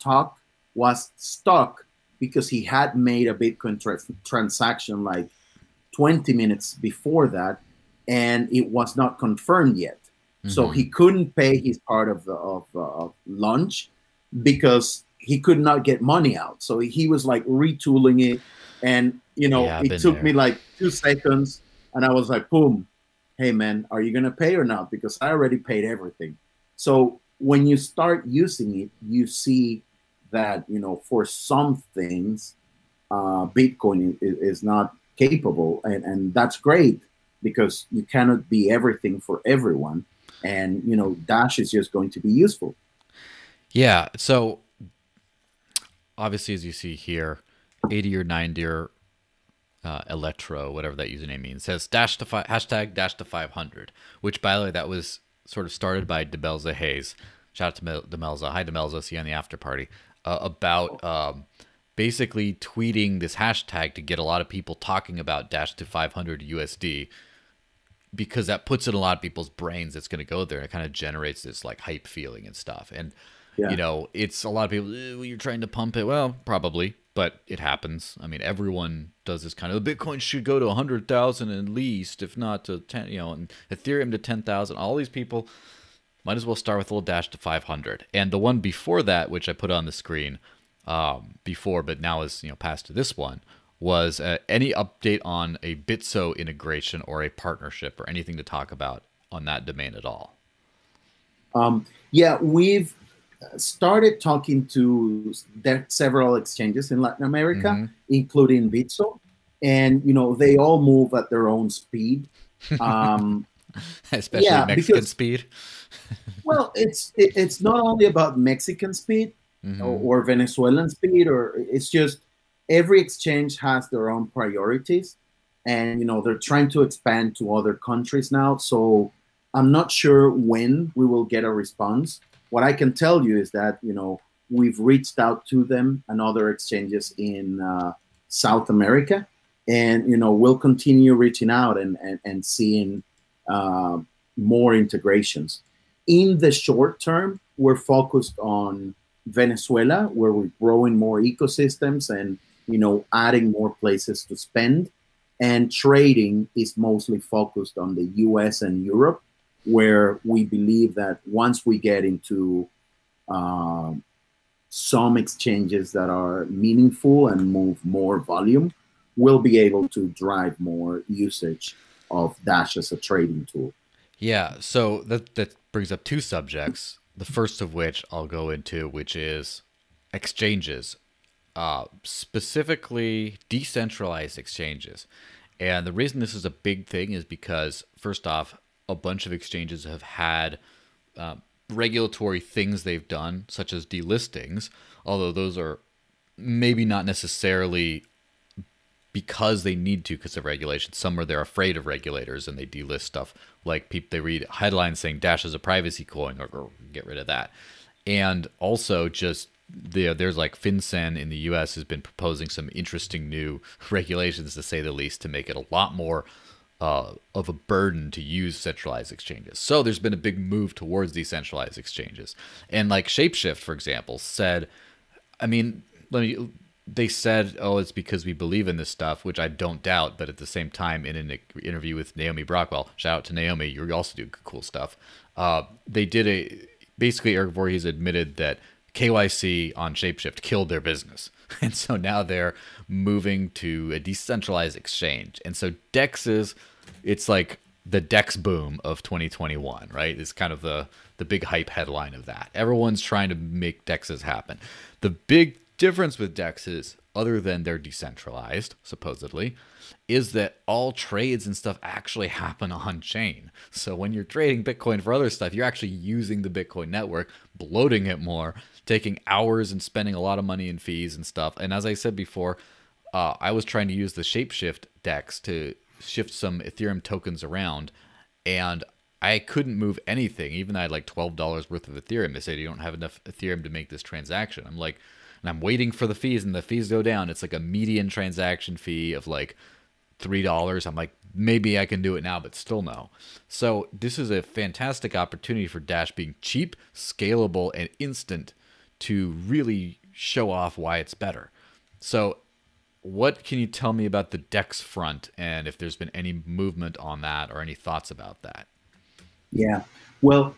was stuck because he had made a Bitcoin transaction like 20 minutes before that, and it was not confirmed yet. So Mm-hmm. he couldn't pay his part of lunch because he could not get money out. So he was like retooling it, and Yeah, I've it been took me there. like 2 seconds, and I was like, "Boom, hey man, are you gonna pay or not?" Because I already paid everything. So when you start using it, you see that for some things Bitcoin is not capable, and that's great because you cannot be everything for everyone, and Dash is just going to be useful. Yeah. So obviously, as you see here, 80 or 90 or electro, whatever that username means, says hashtag dash to 500, which by the way, that was sort of started by Demelza Hayes. Shout out to Demelza. Hi, Demelza. See you on the after party. About basically tweeting this hashtag to get a lot of people talking about dash to 500 USD because that puts in a lot of people's brains. It's going to go there, and it kind of generates this like hype feeling and stuff. And Yeah, it's a lot of people. You're trying to pump it. Well, probably, but it happens. I mean, everyone does this kind of. Bitcoin should go to 100,000 at least, if not to 10. And Ethereum to 10,000. All these people might as well start with a little dash to 500. And the one before that, which I put on the screen before, but now is passed to this one, was any update on a Bitso integration or a partnership or anything to talk about on that domain at all? yeah, we've started talking to several exchanges in Latin America, Mm-hmm. including Bitso, and they all move at their own speed. Um, Especially yeah, Mexican because speed. well, it's not only about Mexican speed Mm-hmm. or Venezuelan speed, or it's just every exchange has their own priorities, and they're trying to expand to other countries now. So I'm not sure when we will get a response. What I can tell you is that we've reached out to them and other exchanges in South America, and we'll continue reaching out and seeing uh, more integrations. In the short term, we're focused on Venezuela, where we're growing more ecosystems and adding more places to spend. And trading is mostly focused on the U.S. and Europe, where we believe that once we get into um, some exchanges that are meaningful and move more volume, we'll be able to drive more usage of Dash as a trading tool. Yeah, so that brings up two subjects. The first of which I'll go into, which is exchanges, specifically decentralized exchanges. And the reason this is a big thing is because, first off, a bunch of exchanges have had regulatory things they've done, such as delistings, although those are maybe not necessarily because they need to because of regulations. Some are they're afraid of regulators and they delist stuff. Like people, they read headlines saying Dash is a privacy coin or get rid of that. And also just there's like FinCEN in the US has been proposing some interesting new regulations, to say the least, to make it a lot more of a burden to use centralized exchanges. So there's been a big move towards decentralized exchanges. And like Shapeshift, for example, said, I mean, they said, oh, it's because we believe in this stuff, which I don't doubt. But at the same time, in an interview with Naomi Brockwell, shout out to Naomi, you also do cool stuff. They did basically Eric Voorhees admitted that KYC on Shapeshift killed their business. And so now they're moving to a decentralized exchange. And so DEXs, it's like the DEX boom of 2021, right? It's kind of the big hype headline of that. Everyone's trying to make DEXs happen. The big difference with DEXs, other than they're decentralized, supposedly, is that all trades and stuff actually happen on chain. So when you're trading Bitcoin for other stuff, you're actually using the Bitcoin network, bloating it more, taking hours and spending a lot of money in fees and stuff. And as I said before, I was trying to use the Shapeshift DEX to shift some Ethereum tokens around, and I couldn't move anything. Even though I had like $12 worth of Ethereum. They said you don't have enough Ethereum to make this transaction. I'm like, and I'm waiting for the fees, and the fees go down. It's like a median transaction fee of like $3. I'm like, maybe I can do it now, but still no. So this is a fantastic opportunity for Dash, being cheap, scalable, and instant, to really show off why it's better. So what can you tell me about the DEX front, and if there's been any movement on that or any thoughts about that? Yeah. Well,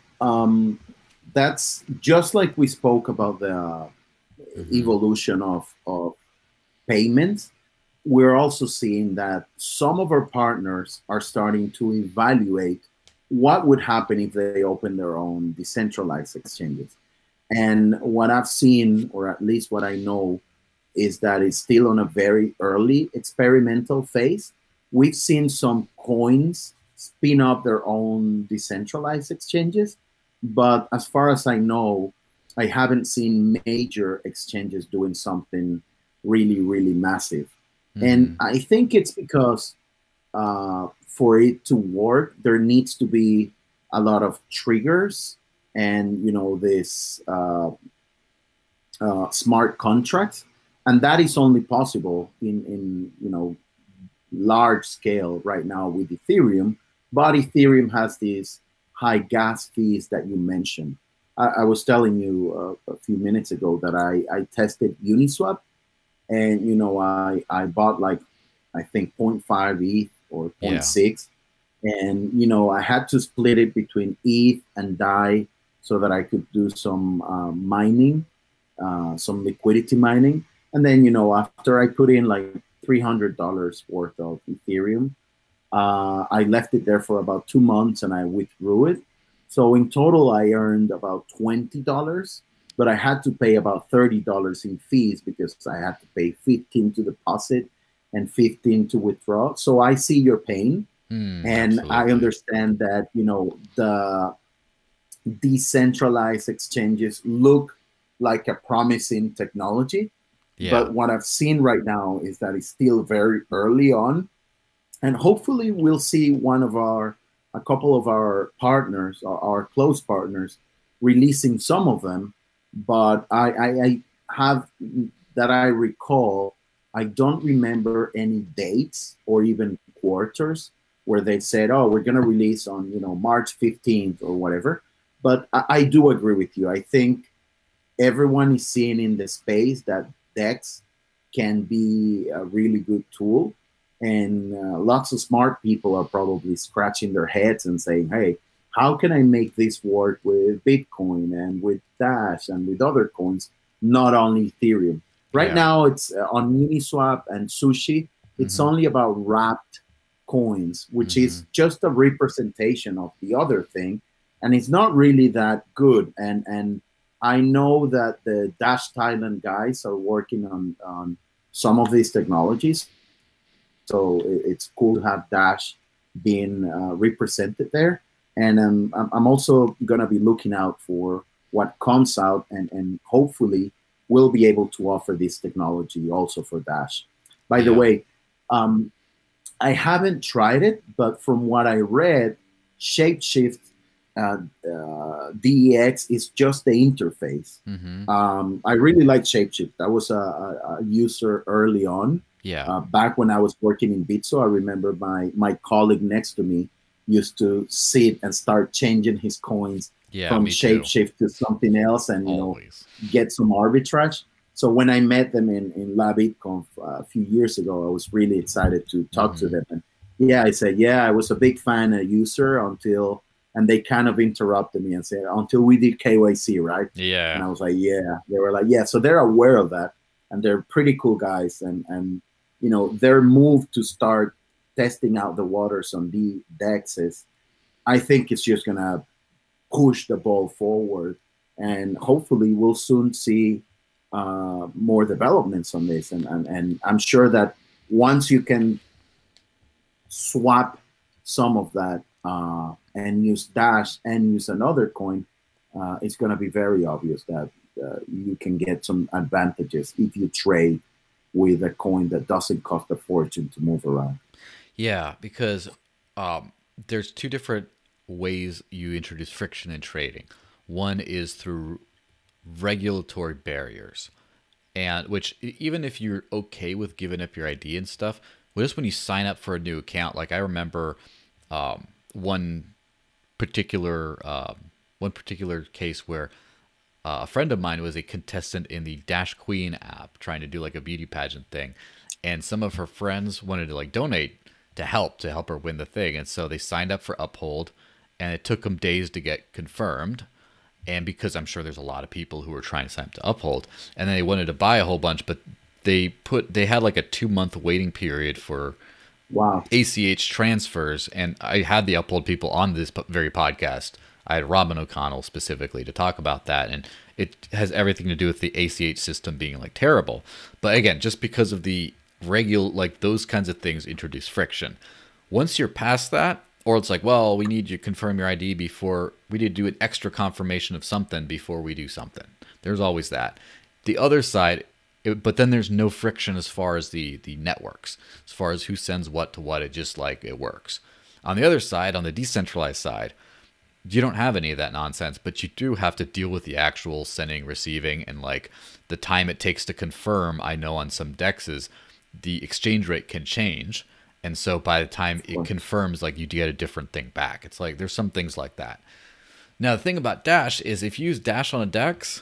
that's just like we spoke about the evolution of payments. We're also seeing that some of our partners are starting to evaluate what would happen if they open their own decentralized exchanges. And what I've seen, or at least what I know, is that it's still on a very early experimental phase. We've seen some coins spin up their own decentralized exchanges, but as far as I know, I haven't seen major exchanges doing something really, really massive. And I think it's because for it to work, there needs to be a lot of triggers and, you know, this smart contracts. And that is only possible in you know, large scale right now with Ethereum. But Ethereum has these high gas fees that you mentioned. I was telling you a few minutes ago that I tested Uniswap, and you know, I bought like, I think 0.5 ETH or 0.6, and you know, I had to split it between ETH and DAI so that I could do some mining, some liquidity mining. And then, you know, after I put in like $300 worth of Ethereum, I left it there for about 2 months and I withdrew it. So in total, I earned about $20, but I had to pay about $30 in fees because I had to pay 15 to deposit and 15 to withdraw. So I see your pain, and absolutely. I understand that, you know, the decentralized exchanges look like a promising technology. Yeah. But what I've seen right now is that it's still very early on. And hopefully we'll see a couple of our partners, our close partners, releasing some of them. But I have, that I recall, I don't remember any dates or even quarters where they said, oh, we're going to release on, you know, March 15th or whatever. But I do agree with you. I think everyone is seeing in the space that DEX can be a really good tool. And lots of smart people are probably scratching their heads and saying, hey, how can I make this work with Bitcoin and with Dash and with other coins, not only Ethereum? Right now, it's on Uniswap and Sushi. It's only about wrapped coins, which is just a representation of the other thing. And it's not really that good. And I know that the Dash Thailand guys are working on some of these technologies. So it's cool to have Dash being represented there. And I'm also going to be looking out for what comes out, and hopefully we'll be able to offer this technology also for Dash. By the way, I haven't tried it, but from what I read, Shapeshift DEX is just the interface. Mm-hmm. I really like Shapeshift. I was a user early on. Yeah. Back when I was working in Bitso, I remember my colleague next to me used to sit and start changing his coins Yeah, from me too. Shapeshift to something else, and Always. get some arbitrage. So when I met them in LabItConf a few years ago, I was really excited to talk to them. And yeah, I said, yeah, I was a big fan, a user until, and they kind of interrupted me and said, until we did KYC, right? And Yeah. I was like, yeah. They were like, yeah. So they're aware of that, and they're pretty cool guys. And their move to start testing out the waters on the DEXs, I think it's just gonna push the ball forward, and hopefully we'll soon see more developments on this. And I'm sure that once you can swap some of that and use Dash and use another coin, it's going to be very obvious that you can get some advantages if you trade with a coin that doesn't cost a fortune to move around. Yeah, because there's two different ways you introduce friction in trading. One is through regulatory barriers, and which even if you're okay with giving up your ID and stuff, well, just when you sign up for a new account, like I remember one particular one particular case where a friend of mine was a contestant in the Dash Queen app trying to do like a beauty pageant thing, and some of her friends wanted to like donate to help her win the thing, and so they signed up for Uphold, and it took them days to get confirmed. And because I'm sure there's a lot of people who were trying to sign up to Uphold, and then they wanted to buy a whole bunch, but they had like a 2 month waiting period for Wow. ACH transfers, and I had the Uphold people on this very podcast. I had Robin O'Connell specifically to talk about that, and it has everything to do with the ACH system being like terrible. But again, just because of the like those kinds of things introduce friction. Once you're past that, or it's like, well, we need you to confirm your ID before we need to do an extra confirmation of something before we do something. There's always that. The other side, but then there's no friction as far as the networks, as far as who sends what to what. It just like it works. On the other side, on the decentralized side, you don't have any of that nonsense, but you do have to deal with the actual sending, receiving, and like the time it takes to confirm. I know on some dexes, the exchange rate can change. And so by the time it confirms, like you get a different thing back. It's like there's some things like that. Now, the thing about Dash is if you use Dash on a DEX,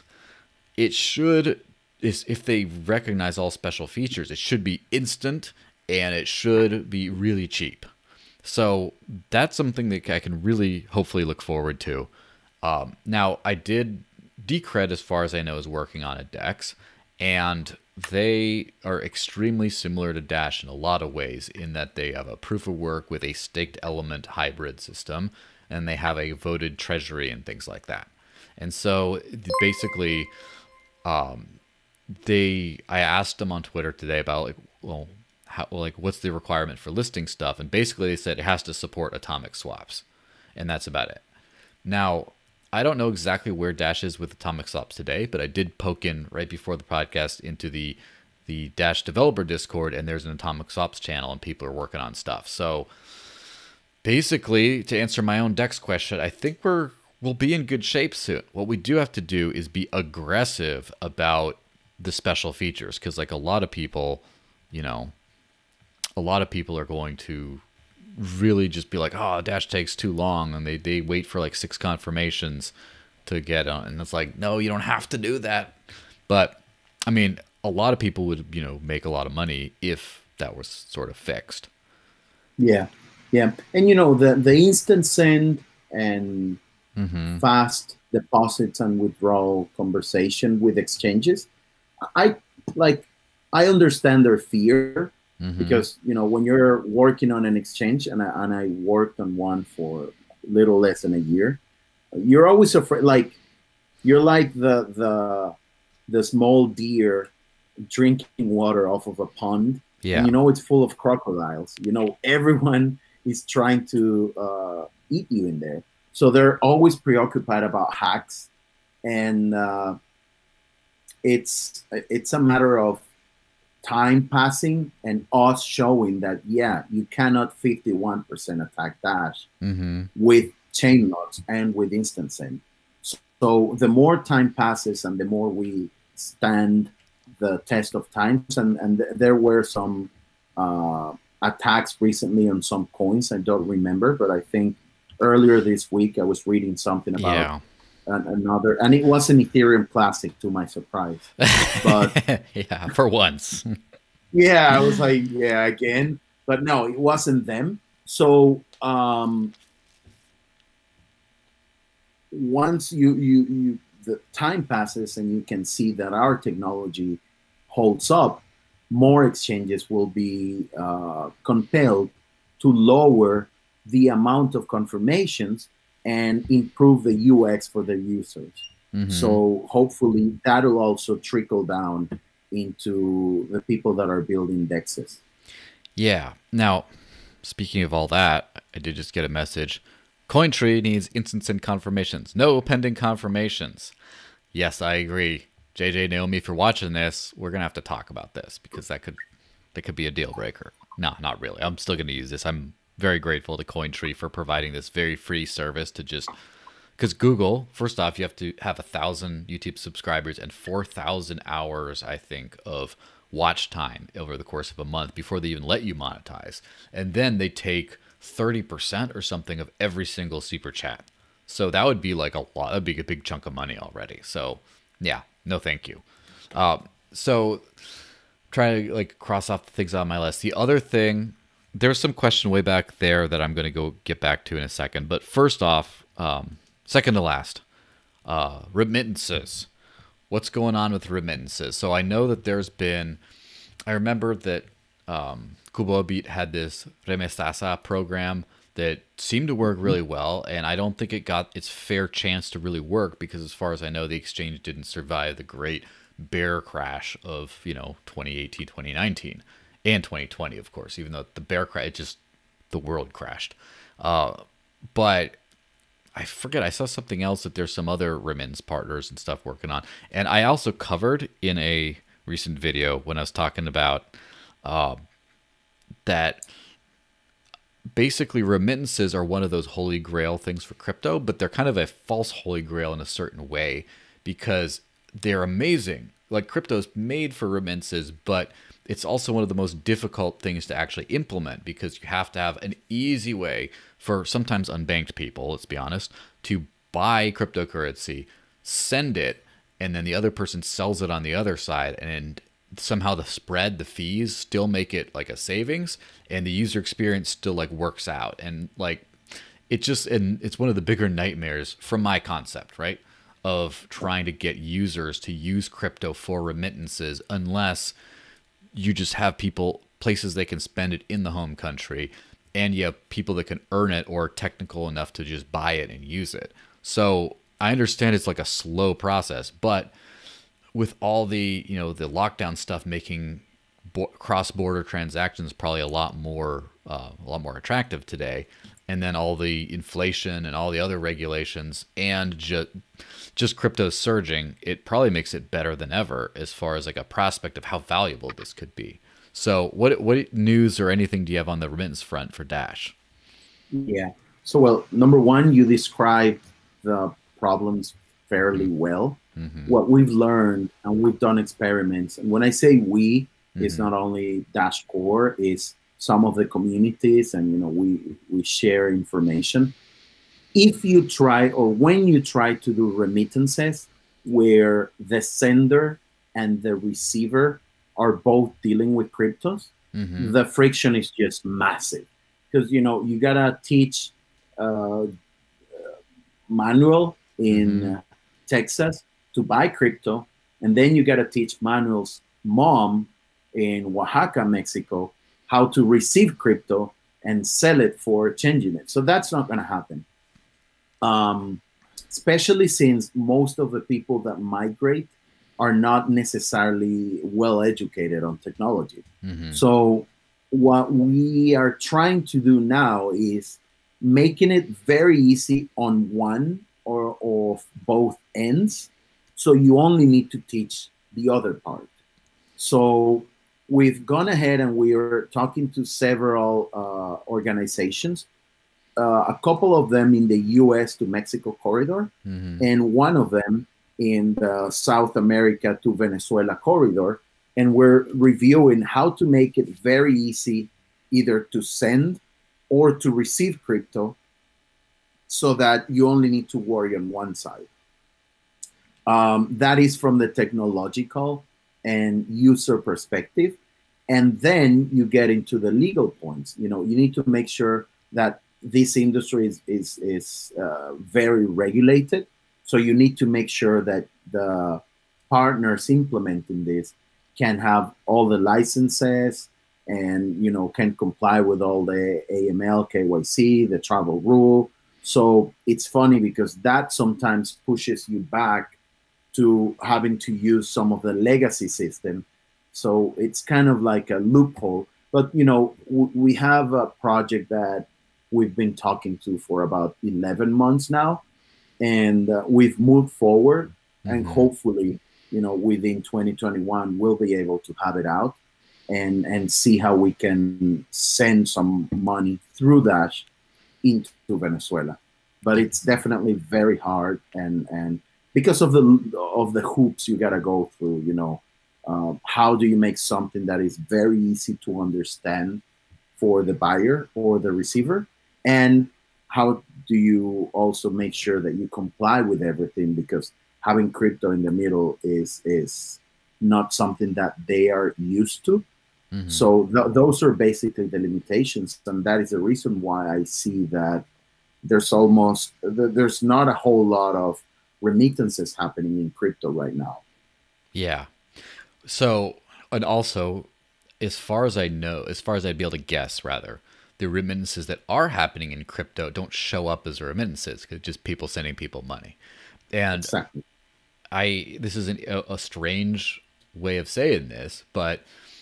if they recognize all special features, it should be instant and it should be really cheap. So that's something that I can really hopefully look forward to. Now, I did Decred, as far as I know, is working on a DEX, and they are extremely similar to Dash in a lot of ways, in that they have a proof of work with a staked element hybrid system, and they have a voted treasury and things like that. And so basically, I asked them on Twitter today about like, well, what's the requirement for listing stuff? And basically they said it has to support atomic swaps, and that's about it. Now, I don't know exactly where Dash is with atomic swaps today, but I did poke in right before the podcast into the Dash developer Discord, and there's an atomic swaps channel, and people are working on stuff. So basically, to answer my own Dex question, I think we'll be in good shape soon. What we do have to do is be aggressive about the special features, because like a lot of people are going to really just be like, oh, Dash takes too long, and they wait for like 6 confirmations to get on, and it's like, no, you don't have to do that. But I mean, a lot of people would make a lot of money if that was sort of fixed. Yeah, and the instant send and fast deposits and withdrawal conversation with exchanges, I understand their fear. Because when you're working on an exchange, and I worked on one for a little less than a year, you're always afraid. Like you're like the small deer drinking water off of a pond. Yeah, and it's full of crocodiles. Everyone is trying to eat you in there, so they're always preoccupied about hacks, and it's a matter of time passing and us showing that, yeah, you cannot 51% attack Dash with chain locks and with instant send. So the more time passes and the more we stand the test of times, and there were some attacks recently on some coins. I don't remember, but I think earlier this week I was reading something about Yeah. another, and it was an Ethereum Classic to my surprise. But Yeah, for once. yeah, I was like, yeah, again. But no, it wasn't them. So once you the time passes and you can see that our technology holds up, more exchanges will be compelled to lower the amount of confirmations and improve the UX for their users. Hmm. So hopefully that'll also trickle down into the people that are building dexes. Yeah. Now, speaking of all that, I did just get a message. Cointree needs instant send confirmations. No pending confirmations. Yes, I agree. JJ Naomi, if you're watching this, we're gonna have to talk about this because that could be a deal breaker. No, not really. I'm still gonna use this. I'm very grateful to Cointree for providing this very free service to just because Google, first off, you have to have 1,000 YouTube subscribers and 4,000 hours, I think, of watch time over the course of a month before they even let you monetize. And then they take 30% or something of every single super chat. So that would be like a lot. That'd be a big chunk of money already. So yeah, no, thank you. So trying to like cross off the things on my list. The other thing, there's some question way back there that I'm going to go get back to in a second. But first off, second to last, remittances. What's going on with remittances? So I know that there's been, I remember that Kubo Beat had this Remestasa program that seemed to work really well, and I don't think it got its fair chance to really work because, as far as I know, the exchange didn't survive the great bear crash of 2018, 2019, and 2020, of course. Even though the bear crash, it just the world crashed. But I forget. I saw something else that there's some other remittance partners and stuff working on, and I also covered in a recent video when I was talking about that basically remittances are one of those holy grail things for crypto, but they're kind of a false holy grail in a certain way because they're amazing. Like crypto's made for remittances, but it's also one of the most difficult things to actually implement because you have to have an easy way for sometimes unbanked people, let's be honest, to buy cryptocurrency, send it, and then the other person sells it on the other side, and somehow the spread, the fees still make it like a savings, and the user experience still like works out. And like and it's one of the bigger nightmares from my concept, right? Of trying to get users to use crypto for remittances unless you just have places they can spend it in the home country, and you have people that can earn it or technical enough to just buy it and use it. So I understand it's like a slow process, but with all the the lockdown stuff making cross-border transactions probably a lot more attractive today, and then all the inflation and all the other regulations and just crypto surging, it probably makes it better than ever as far as like a prospect of how valuable this could be. So what news or anything do you have on the remittance front for Dash? Yeah. So, well, number one, you described the problems fairly well. Mm-hmm. What we've learned, and we've done experiments, and when I say we, it's Mm-hmm. not only Dash Core, it's some of the communities, and we share information. If you try, or when you try to do remittances where the sender and the receiver are both dealing with cryptos, Mm-hmm. the friction is just massive because you gotta teach uh, Manuel Mm-hmm. in Texas to buy crypto, and then you gotta teach Manuel's mom in Oaxaca, Mexico, how to receive crypto and sell it for changing it. So that's not gonna happen. Um, Especially since most of the people that migrate are not necessarily well educated on technology. Mm-hmm. So, what we are trying to do now is making it very easy on one or of both ends. So, you only need to teach the other part. So, we've gone ahead and we are talking to several organizations a couple of them in the U.S. to Mexico corridor, and one of them in the South America to Venezuela corridor. And we're reviewing how to make it very easy either to send or to receive crypto so that you only need to worry on one side. That is from the technological and user perspective. And then you get into the legal points. You need to make sure that this industry is very regulated. So you need to make sure that the partners implementing this can have all the licenses and, can comply with all the AML, KYC, the travel rule. So it's funny because that sometimes pushes you back to having to use some of the legacy system. So it's kind of like a loophole. But, we have a project that we've been talking to for about 11 months now, and we've moved forward, and hopefully, within 2021, we'll be able to have it out and see how we can send some money through Dash into Venezuela. But it's definitely very hard, and because of the hoops you gotta go through, how do you make something that is very easy to understand for the buyer or the receiver, and how do you also make sure that you comply with everything, because having crypto in the middle is not something that they are used to. So those are basically the limitations, and that is the reason why I see that there's not a whole lot of remittances happening in crypto right now. Yeah. So, and also, as far as I know, as far as I'd be able to guess, rather, the remittances that are happening in crypto don't show up as remittances, because just people sending people money. And exactly. This is a strange way of saying this, but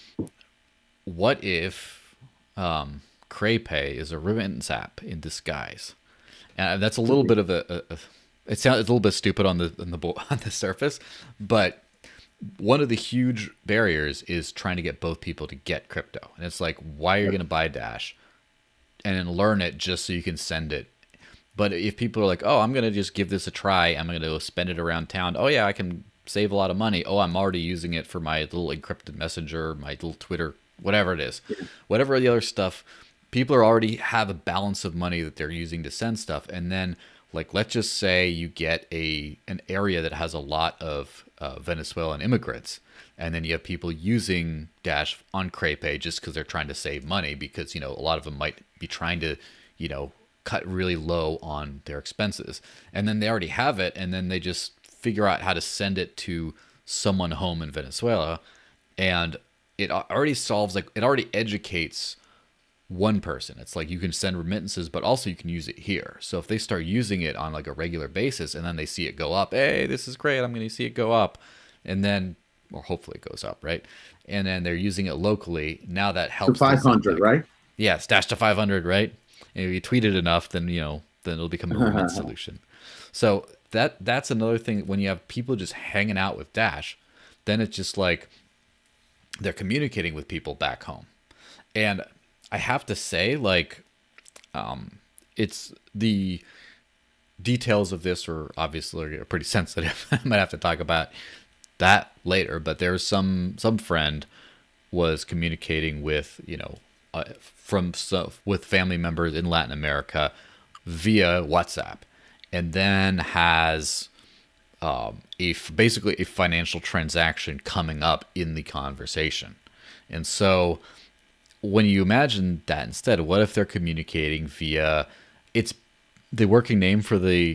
what if CrayPay is a remittance app in disguise? And that's a little bit of it sounds a little bit stupid on the surface, but one of the huge barriers is trying to get both people to get crypto. And it's like, why are you going to buy Dash and then learn it just so you can send it? But if people are like, oh, I'm going to just give this a try, I'm going to go spend it around town. Oh yeah, I can save a lot of money. Oh, I'm already using it for my little encrypted messenger, my little Twitter, whatever it is, whatever the other stuff. People already have a balance of money that they're using to send stuff. And then, like, let's just say you get an area that has a lot of Venezuelan immigrants, and then you have people using Dash on CrayPay just because they're trying to save money, because, a lot of them might be trying to, cut really low on their expenses. And then they already have it, and then they just figure out how to send it to someone home in Venezuela. And it already it already educates one person. It's like you can send remittances, but also you can use it here. So if they start using it on like a regular basis, and then they see it go up, hey, this is great, I'm going to see it go up, and then, or hopefully it goes up, right? And then they're using it locally. Now that helps. To 500, right? Yeah, Dash to 500, right? And if you tweet it enough, then then it'll become a remittance solution. So that's another thing. When you have people just hanging out with Dash, then it's just like they're communicating with people back home. And I have to say, like, it's the details of this are obviously pretty sensitive. I might have to talk about that later. But there's some friend was communicating with with family members in Latin America via WhatsApp, and then has basically a financial transaction coming up in the conversation. And so when you imagine that instead, what if they're communicating via, it's the working name for the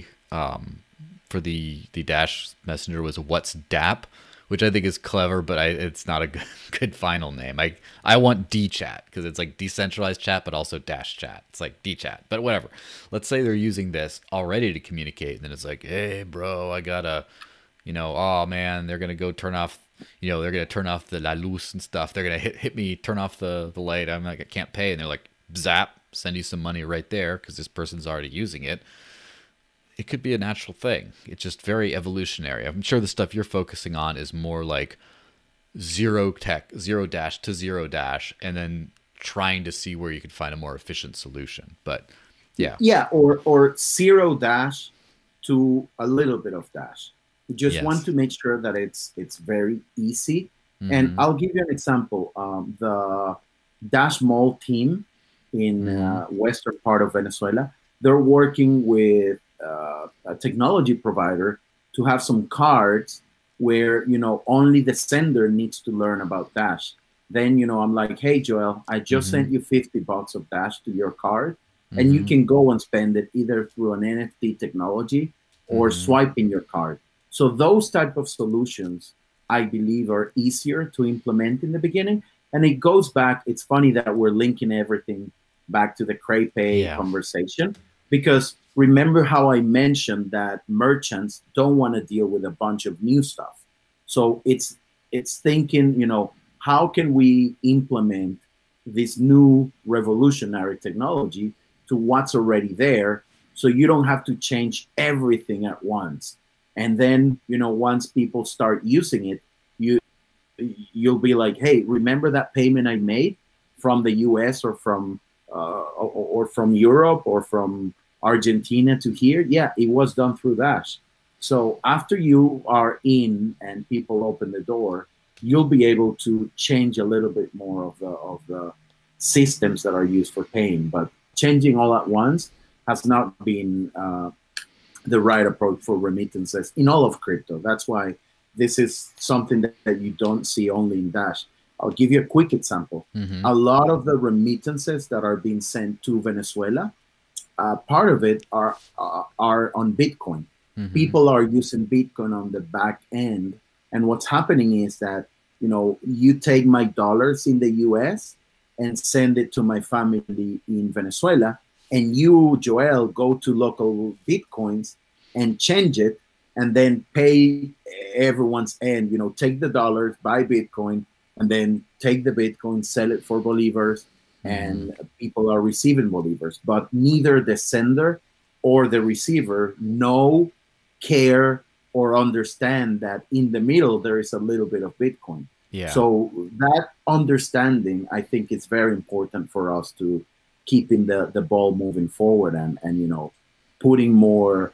Dash Messenger was WhatsDApp, which I think is clever, but it's not a good final name. I want DChat because it's like decentralized chat, but also Dash Chat. It's like DChat, but whatever. Let's say they're using this already to communicate, and then it's like, hey, bro, I gotta, oh man, they're gonna go turn off, they're gonna turn off the la luz and stuff. They're gonna hit me, turn off the light. I'm like, I can't pay, and they're like, zap, send you some money right there because this person's already using it. It could be a natural thing. It's just very evolutionary. I'm sure the stuff you're focusing on is more like zero dash to zero dash, and then trying to see where you can find a more efficient solution. But Yeah. Yeah, or zero dash to a little bit of dash. We just want Yes. to make sure that it's very easy. And Mm-hmm. I'll give you an example. The Dash Mall team in Mm-hmm. western part of Venezuela, they're working with a technology provider to have some cards where only the sender needs to learn about Dash. Then I'm like, hey Joel, I just Mm-hmm. sent you $50 of Dash to your card, and you Mm-hmm. can go and spend it either through an NFT technology or Mm-hmm. swiping your card. So those type of solutions, I believe, are easier to implement in the beginning. And it goes back. It's funny that we're linking everything back to the CrayPay Yeah. conversation, because remember how I mentioned that merchants don't want to deal with a bunch of new stuff. So it's thinking, how can we implement this new revolutionary technology to what's already there, so you don't have to change everything at once. And then, once people start using it, you you'll be like, hey, remember that payment I made from the US or from from Europe or from Argentina to here? Yeah, it was done through Dash. So after you are in and people open the door, you'll be able to change a little bit more of the systems that are used for paying. But changing all at once has not been the right approach for remittances in all of crypto. That's why this is something that you don't see only in Dash. I'll give you a quick example. Mm-hmm. A lot of the remittances that are being sent to Venezuela, part of it are on Bitcoin. Mm-hmm. People are using Bitcoin on the back end, and what's happening is that you take my dollars in the U.S. and send it to my family in Venezuela, and you, Joel, go to local Bitcoins and change it, and then pay everyone's end. Take the dollars, buy Bitcoin, and then take the Bitcoin, sell it for bolivars, Mm-hmm. and people are receiving bolivars. But neither the sender or the receiver know, care, or understand that in the middle there is a little bit of Bitcoin. Yeah. So that understanding, I think, is very important for us to keeping the ball moving forward, and putting more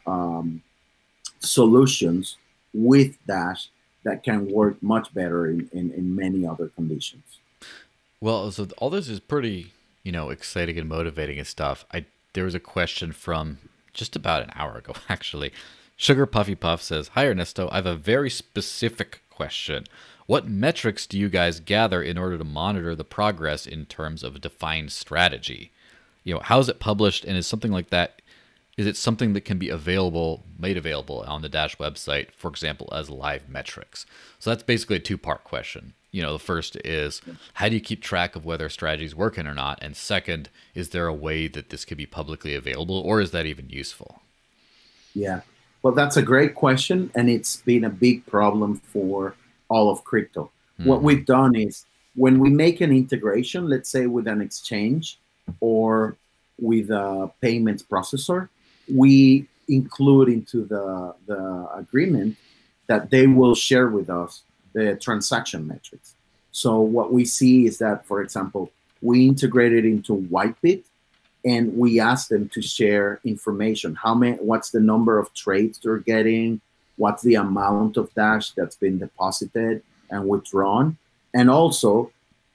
solutions with Dash that can work much better in many other conditions. Well, so all this is pretty, exciting and motivating and stuff. There was a question from just about an hour ago, actually. Sugar Puffy Puff says, "Hi Ernesto, I have a very specific question. What metrics do you guys gather in order to monitor the progress in terms of a defined strategy? How is it published, and is something like that? Is it something that can be made available on the Dash website, for example, as live metrics?" So that's basically a two-part question. The first is, how do you keep track of whether a strategy is working or not? And second, is there a way that this could be publicly available, or is that even useful? Yeah. Well, that's a great question, and it's been a big problem for all of crypto. What Mm-hmm. we've done is, when we make an integration, let's say with an exchange or with a payments processor, we include into the agreement that they will share with us the transaction metrics. So what we see is that, for example, we integrated into Whitebit, and we ask them to share information. What's the number of trades they're getting? What's the amount of Dash that's been deposited and withdrawn? And also,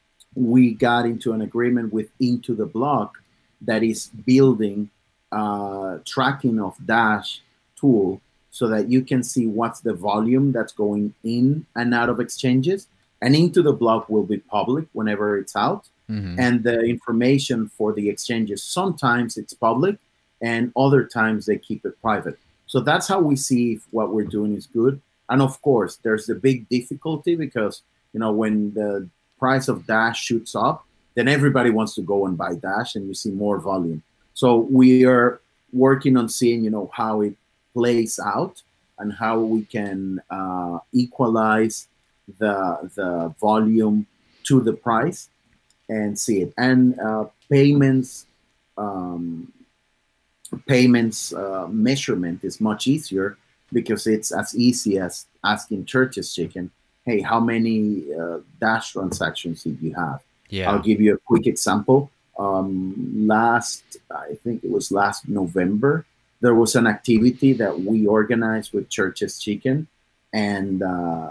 we got into an agreement with Into the Block that is building tracking of Dash tool, so that you can see what's the volume that's going in and out of exchanges. And Into the Block will be public whenever it's out. Mm-hmm. And the information for the exchanges, sometimes it's public, and other times they keep it private. So that's how we see if what we're doing is good. And of course, there's the big difficulty, because when the price of Dash shoots up, then everybody wants to go and buy Dash, and you see more volume. So we are working on seeing, how it plays out, and how we can equalize the volume to the price and see it. And um, payments measurement is much easier, because it's as easy as asking Church's Chicken, hey, how many Dash transactions did you have? I'll Yeah. give you a quick example. I think it was last November, there was an activity that we organized with Church's Chicken, and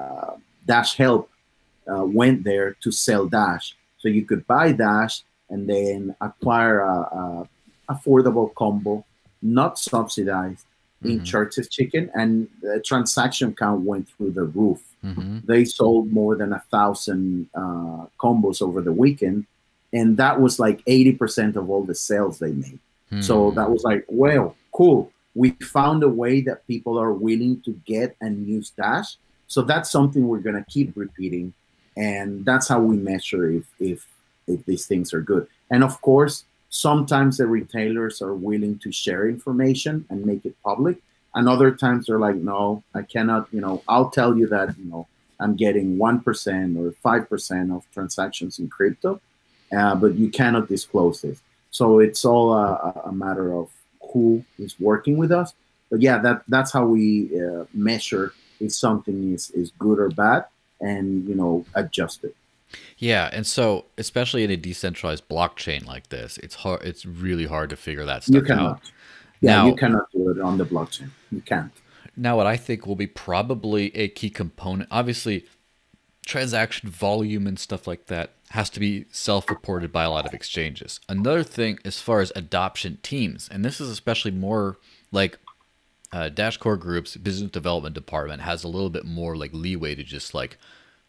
Dash Help went there to sell Dash. So you could buy Dash and then acquire a affordable combo, not subsidized, in Mm-hmm. Church's Chicken, and the transaction count went through the roof. Mm-hmm. They sold more than 1,000 combos over the weekend, and that was like 80% of all the sales they made. So Hmm. that was like, well, cool. We found a way that people are willing to get and use Dash. So that's something we're gonna keep repeating, and that's how we measure if these things are good. And of course, sometimes the retailers are willing to share information and make it public, and other times they're like, no, I cannot. I'll tell you that I'm getting 1% or 5% of transactions in crypto, but you cannot disclose this. So it's all a matter of who is working with us. But yeah, that's how we measure if something is good or bad, and adjust it. Yeah, and so especially in a decentralized blockchain like this, it's hard. It's really hard to figure that You stuff out. cannot. Yeah, you Now, cannot do it on the blockchain. You can't. now, what I think will be probably a key component, obviously, transaction volume and stuff like that has to be self-reported by a lot of exchanges. Another thing, as far as adoption teams, and this is especially more like Dash Core Group's business development department has a little bit more like leeway to just like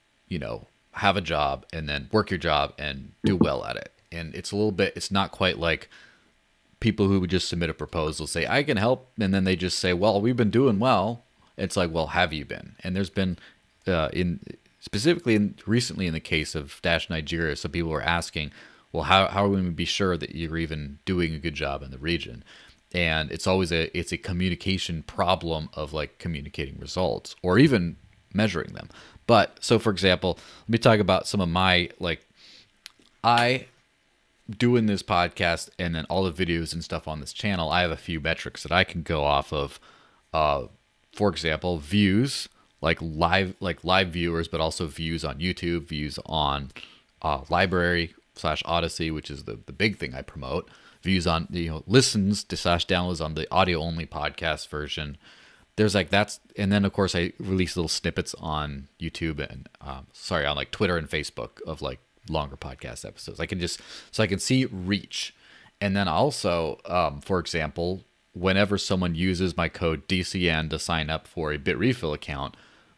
have a job and then work your job and do well at it. And it's a little bit, it's not quite like people who would just submit a proposal, say, I can help. And then they just say, well, we've been doing well. It's like, well, have you been? And there's been, in specifically recently in the case of Dash Nigeria, some people were asking, well, how are we going to be sure that you're even doing a good job in the region? And it's always it's a communication problem of like communicating results or even measuring them. But so for example, let me talk about some of my like I doing this podcast and then all the videos and stuff on this channel. I have a few metrics that I can go off of. Uh, for example, views, like live viewers, but also views on YouTube, views on Library slash Odyssey, which is the big thing I promote. Views on listens to slash downloads on the audio only podcast version. There's like that's, and then of course I release little snippets on YouTube and sorry, on like Twitter and Facebook of like longer podcast episodes. I can just so I can see reach, and then also for example, whenever someone uses my code DCN to sign up for a Bitrefill account,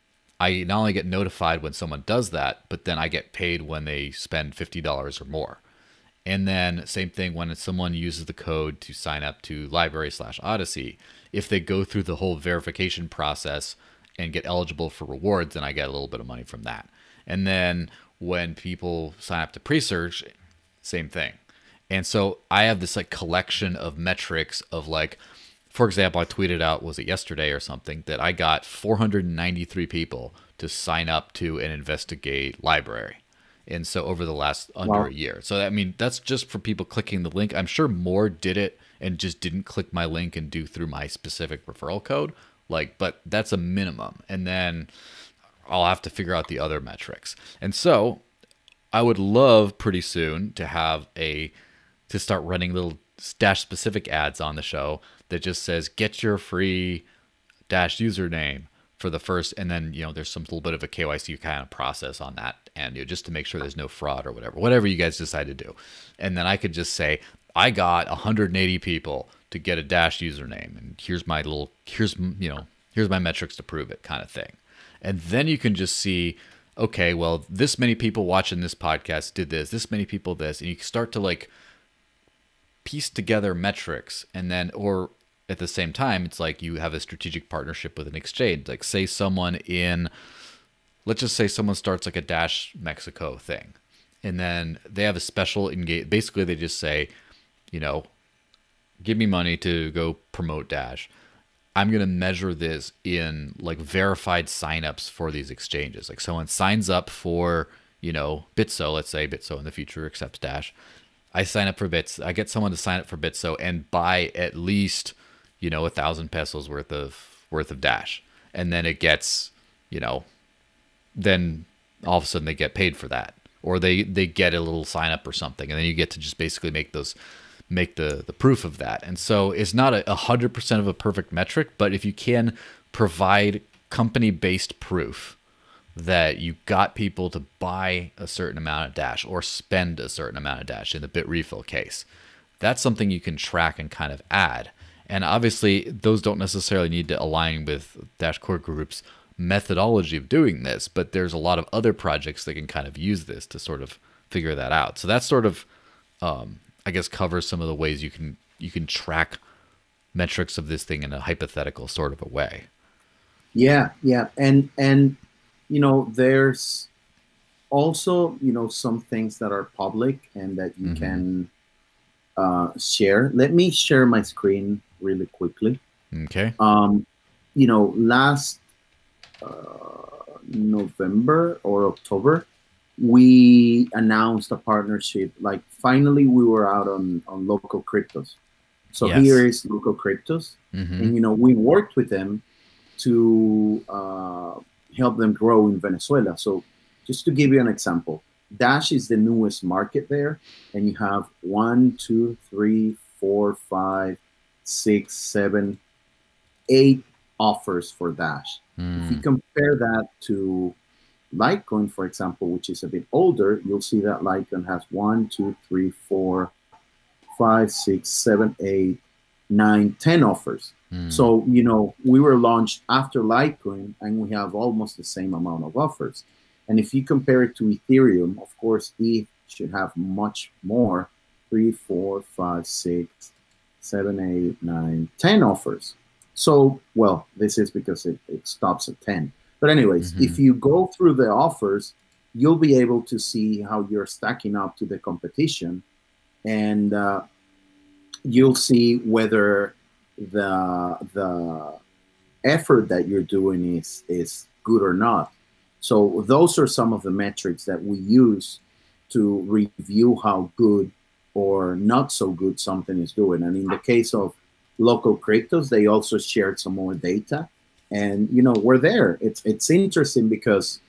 I not only get notified when someone does that, but then I get paid when they spend $50 or more. And then same thing when someone uses the code to sign up to Library slash Odyssey. If they go through the whole verification process and get eligible for rewards, then I get a little bit of money from that. And then when people sign up to Presurge, same thing. And so I have this like collection of metrics of like, for example, I tweeted out, was it yesterday or something, that I got 493 people to sign up to and investigate Library. And so over the last under a Wow. year. So I mean, that's just for people clicking the link. I'm sure more did it and just didn't click my link and do through my specific referral code. Like, but that's a minimum. And then I'll have to figure out the other metrics. And so I would love pretty soon to have to start running little Dash specific ads on the show that just says get your free Dash username for the first, and then there's some little bit of a KYC kind of process on that, and just to make sure there's no fraud or whatever you guys decide to do. And then I could just say I got 180 people to get a Dash username, and here's my metrics to prove it, kind of thing. And then you can just see, okay, well, this many people watching this podcast did this many people this, and you can start to like piece together metrics. And then, or at the same time, it's like you have a strategic partnership with an exchange. Like say someone let's just say someone starts like a Dash Mexico thing, and then they have a special engage. Basically, they just say, give me money to go promote Dash. I'm going to measure this in like verified signups for these exchanges. Like someone signs up for, Bitso, let's say Bitso in the future accepts Dash. I sign up for I get someone to sign up for Bitso and buy at least, 1,000 pesos worth of Dash. And then it gets, then all of a sudden they get paid for that. or they get a little sign up or something, and then you get to just basically make the proof of that. And so it's not 100% of a perfect metric, but if you can provide company based proof that you got people to buy a certain amount of Dash or spend a certain amount of Dash in the Bitrefill case, that's something you can track and kind of add. And obviously, those don't necessarily need to align with Dash Core Group's methodology of doing this, but there's a lot of other projects that can kind of use this to sort of figure that out. So that's sort of, I guess, covers some of the ways you can track metrics of this thing in a hypothetical sort of a way. Yeah, yeah, and there's also some things that are public and that you can share. Let me share my screen really quickly. Okay. Last November or October, we announced a partnership. Like finally, we were out on Local Cryptos. So Yes. here is Local Cryptos, and we worked with them to help them grow in Venezuela. So just to give you an example, Dash is the newest market there, and you have 1, 2, 3, 4, 5, 6, 7, 8 offers for Dash. If you compare that to Litecoin, for example, which is a bit older, you'll see that Litecoin has 1, 2, 3, 4, 5, 6, 7, 8, 9, 10 offers. So, we were launched after Litecoin and we have almost the same amount of offers. And if you compare it to Ethereum, of course, ETH should have much more, 3, 4, 5, 6, 7, 8, 9, 10 offers. So, well, this is because it stops at 10. But anyways, if you go through the offers, you'll be able to see how you're stacking up to the competition. And you'll see whether the effort that you're doing is good or not. So those are some of the metrics that we use to review how good or not so good something is doing. And in the case of Local Cryptos, they also shared some more data. And we're there. It's interesting because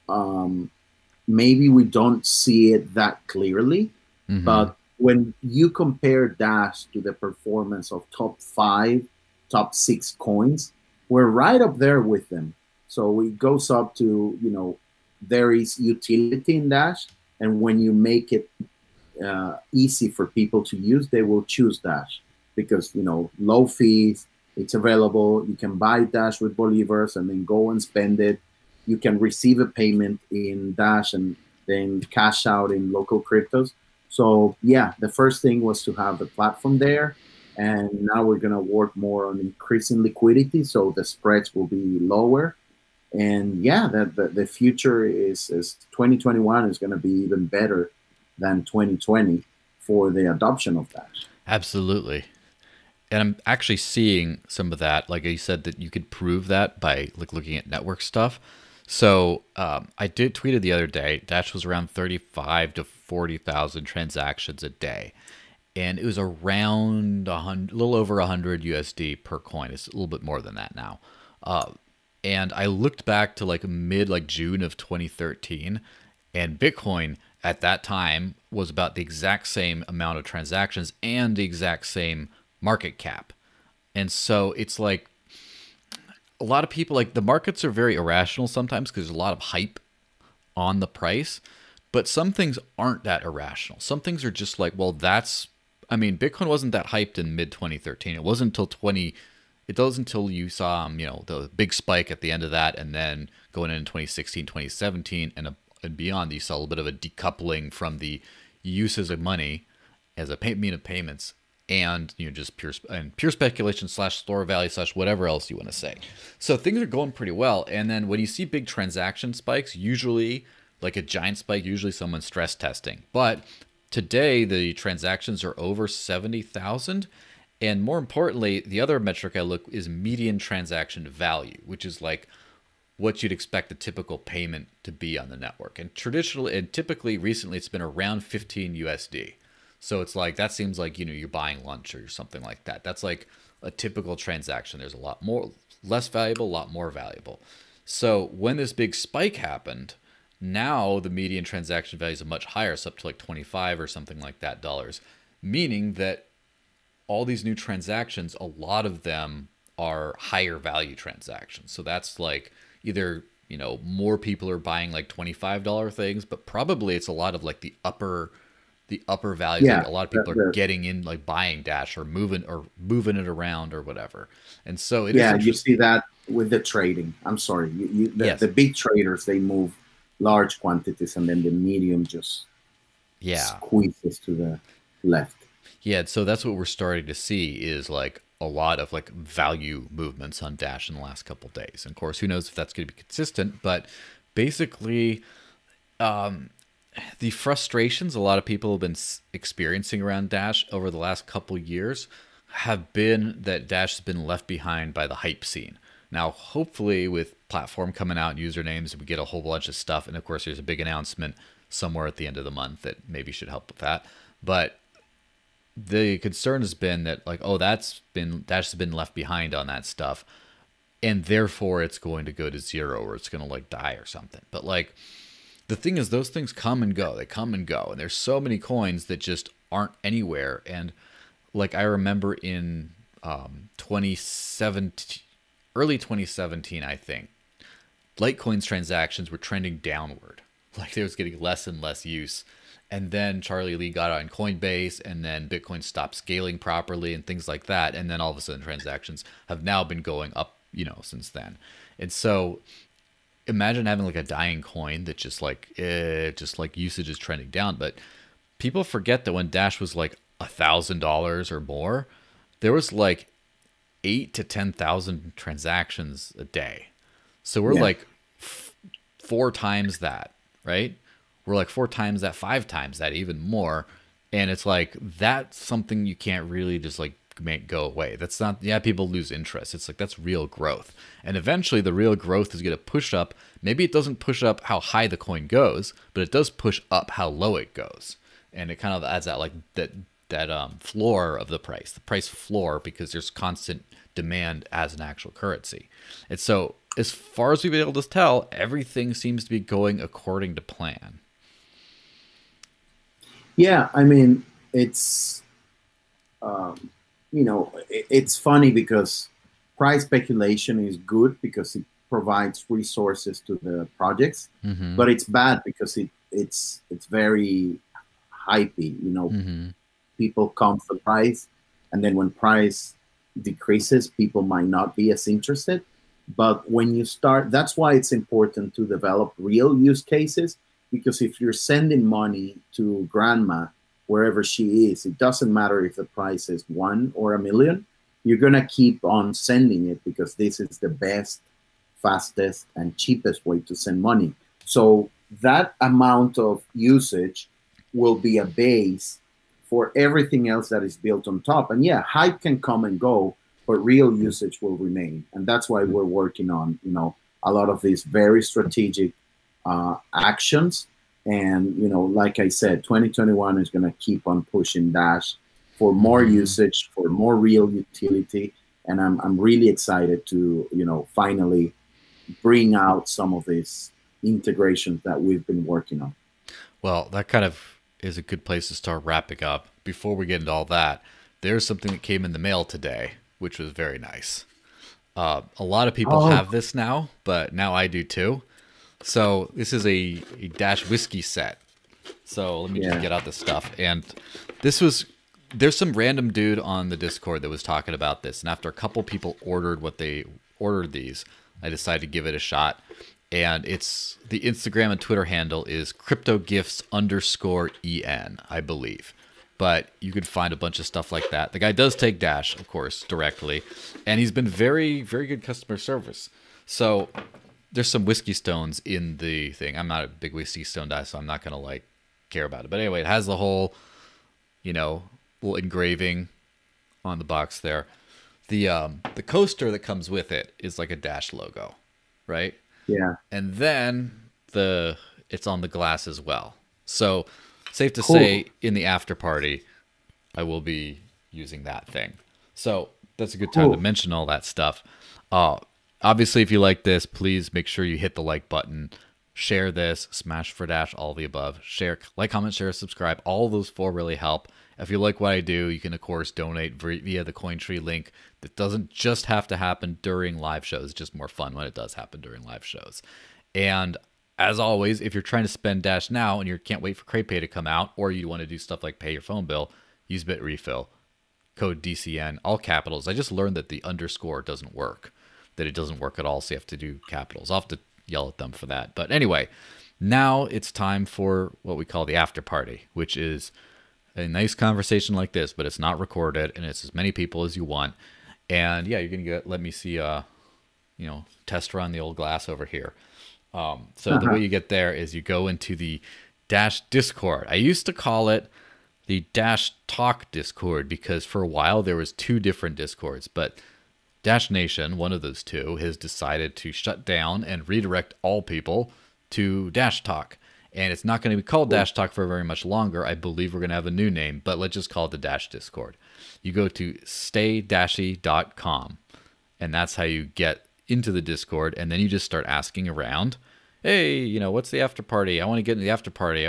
maybe we don't see it that clearly, but when you compare Dash to the performance of top 5, top 6 coins, we're right up there with them. So it goes up to, there is utility in Dash. And when you make it easy for people to use, they will choose Dash because, low fees, it's available. You can buy Dash with Bolivars and then go and spend it. You can receive a payment in Dash and then cash out in Local Cryptos. So yeah, the first thing was to have the platform there, and now we're gonna work more on increasing liquidity, so the spreads will be lower. And yeah, the future is 2021 is gonna be even better than 2020 for the adoption of Dash. Absolutely. And I'm actually seeing some of that. Like you said, that you could prove that by looking at network stuff. So I did tweeted the other day, Dash was around 35 to 40,000 transactions a day. And it was around a little over 100 USD per coin. It's a little bit more than that now. And I looked back to mid June of 2013, and Bitcoin at that time was about the exact same amount of transactions and the exact same market cap. And so it's like a lot of people, the markets are very irrational sometimes because there's a lot of hype on the price, but some things aren't that irrational. Some things are just Bitcoin wasn't that hyped in mid 2013. It wasn't until you saw, the big spike at the end of that. And then going into 2016, 2017 and beyond, you saw a little bit of a decoupling from the uses of money as a mean of payments and just pure speculation / store value / whatever else you want to say. So things are going pretty well. And then when you see big transaction spikes, usually like a giant spike, usually someone's stress testing. But today the transactions are over 70,000. And more importantly, the other metric I look is median transaction value, which is what you'd expect a typical payment to be on the network. And typically recently it's been around 15 USD. So it's that seems like, you're buying lunch or something like that. That's like a typical transaction. There's a lot less valuable, a lot more valuable. So when this big spike happened, Now the median transaction values are much higher, so up to like 25 or something like that dollars, meaning that all these new transactions, a lot of them are higher value transactions. So that's like either, more people are buying like $25 things, but probably it's a lot of like the upper values. Yeah, Like a lot of people are getting in, like buying Dash or moving it around or whatever. And so it is yeah, you interesting. see that with the trading. I'm sorry, Yes. the big traders, they move large quantities, and then the medium just Yeah. squeezes to the left. Yeah, so that's what we're starting to see is like a lot of like value movements on Dash in the last couple of days. And of course, who knows if that's going to be consistent, but basically the frustrations a lot of people have been experiencing around Dash over the last couple years have been that Dash has been left behind by the hype scene. Now, hopefully, with platform coming out and usernames, we get a whole bunch of stuff. And of course, there's a big announcement somewhere at the end of the month that maybe should help with that. But the concern has been that like, oh, Dash has been left behind on that stuff, and therefore it's going to go to zero or it's going to like die or something. But like the thing is, those things come and go. They come and go, and there's so many coins that just aren't anywhere. And like I remember in 2017, early 2017, I think Litecoin's transactions were trending downward. Like they was getting less and less use. And then Charlie Lee got on Coinbase, and then Bitcoin stopped scaling properly and things like that. And then all of a sudden transactions have now been going up, since then. And so imagine having like a dying coin that just like usage is trending down. But people forget that when Dash was like $1,000 or more, there was like 8 to 10,000 transactions a day. So we're Yeah, like 4 times that, right? We're like 4 times that, 5 times that, even more. And it's like that's something you can't really just like make go away. That's not, yeah, people lose interest. It's like that's real growth. And eventually the real growth is going to push up. Maybe it doesn't push up how high the coin goes, but it does push up how low it goes. And it kind of adds that like that floor of the price floor, because there's constant demand as an actual currency. And so as far as we've been able to tell, everything seems to be going according to plan. yeah. I mean, it's it's funny because price speculation is good because it provides resources to the projects, Mm-hmm. but it's bad because it's very hypey. Mm-hmm. People come for price, and then when price decreases, people might not be as interested. But when you start, that's why it's important to develop real use cases, because if you're sending money to grandma wherever she is, it doesn't matter if the price is 1 or 1 million, you're going to keep on sending it because this is the best, fastest, and cheapest way to send money. So that amount of usage will be a base for everything else that is built on top. And yeah, hype can come and go, but real usage will remain. And that's why we're working on, a lot of these very strategic actions. And, like I said, 2021 is going to keep on pushing Dash for more Mm-hmm. usage, for more real utility. And I'm really excited to, finally bring out some of these integrations that we've been working on. Well, that kind of is a good place to start wrapping up. Before we get into all that, there's something that came in the mail today, which was very nice. A lot of people Oh, have this now, but now I do too. So this is a Dash whiskey set. So let me just yeah. get out the stuff. And there's some random dude on the Discord that was talking about this. And after a couple people ordered these, I decided to give it a shot. And it's the Instagram and Twitter handle is cryptogifts_en, I believe. But you could find a bunch of stuff like that. The guy does take Dash, of course, directly, and he's been very, very good customer service. So there's some whiskey stones in the thing. I'm not a big whiskey stone guy, so I'm not gonna like care about it. But anyway, it has the whole, little engraving on the box there. The coaster that comes with it is like a Dash logo, right? Yeah. And then it's on the glass as well. So safe to Cool. say, in the after party, I will be using that thing. So that's a good time to Cool. mention all that stuff. Uh, Obviously, if you like this, please make sure you hit the like button, share this, smash for dash, all of the above. Share, like, comment, share, subscribe. All of those 4 really help. If you like what I do, you can, of course, donate via the Cointree link. That doesn't just have to happen during live shows. It's just more fun when it does happen during live shows. And as always, if you're trying to spend Dash now and you can't wait for CratePay to come out, or you want to do stuff like pay your phone bill, use BitRefill. Code DCN, all capitals. I just learned that the underscore doesn't work, that it doesn't work at all, so you have to do capitals. I'll have to yell at them for that. But anyway, now it's time for what we call the after party, which is a nice conversation like this, but it's not recorded, and it's as many people as you want. And yeah, you're going to let me see, test run the old glass over here. So the way you get there is you go into the Dash Discord. I used to call it the Dash Talk Discord because for a while there was 2 different Discords, but Dash Nation, one of those 2, has decided to shut down and redirect all people to Dash Talk. And it's not going to be called Dash Talk for very much longer. I believe we're going to have a new name, but let's just call it the Dash Discord. You go to staydashy.com, and that's how you get into the Discord, and then you just start asking around. Hey, what's the after party? I want to get into the after party.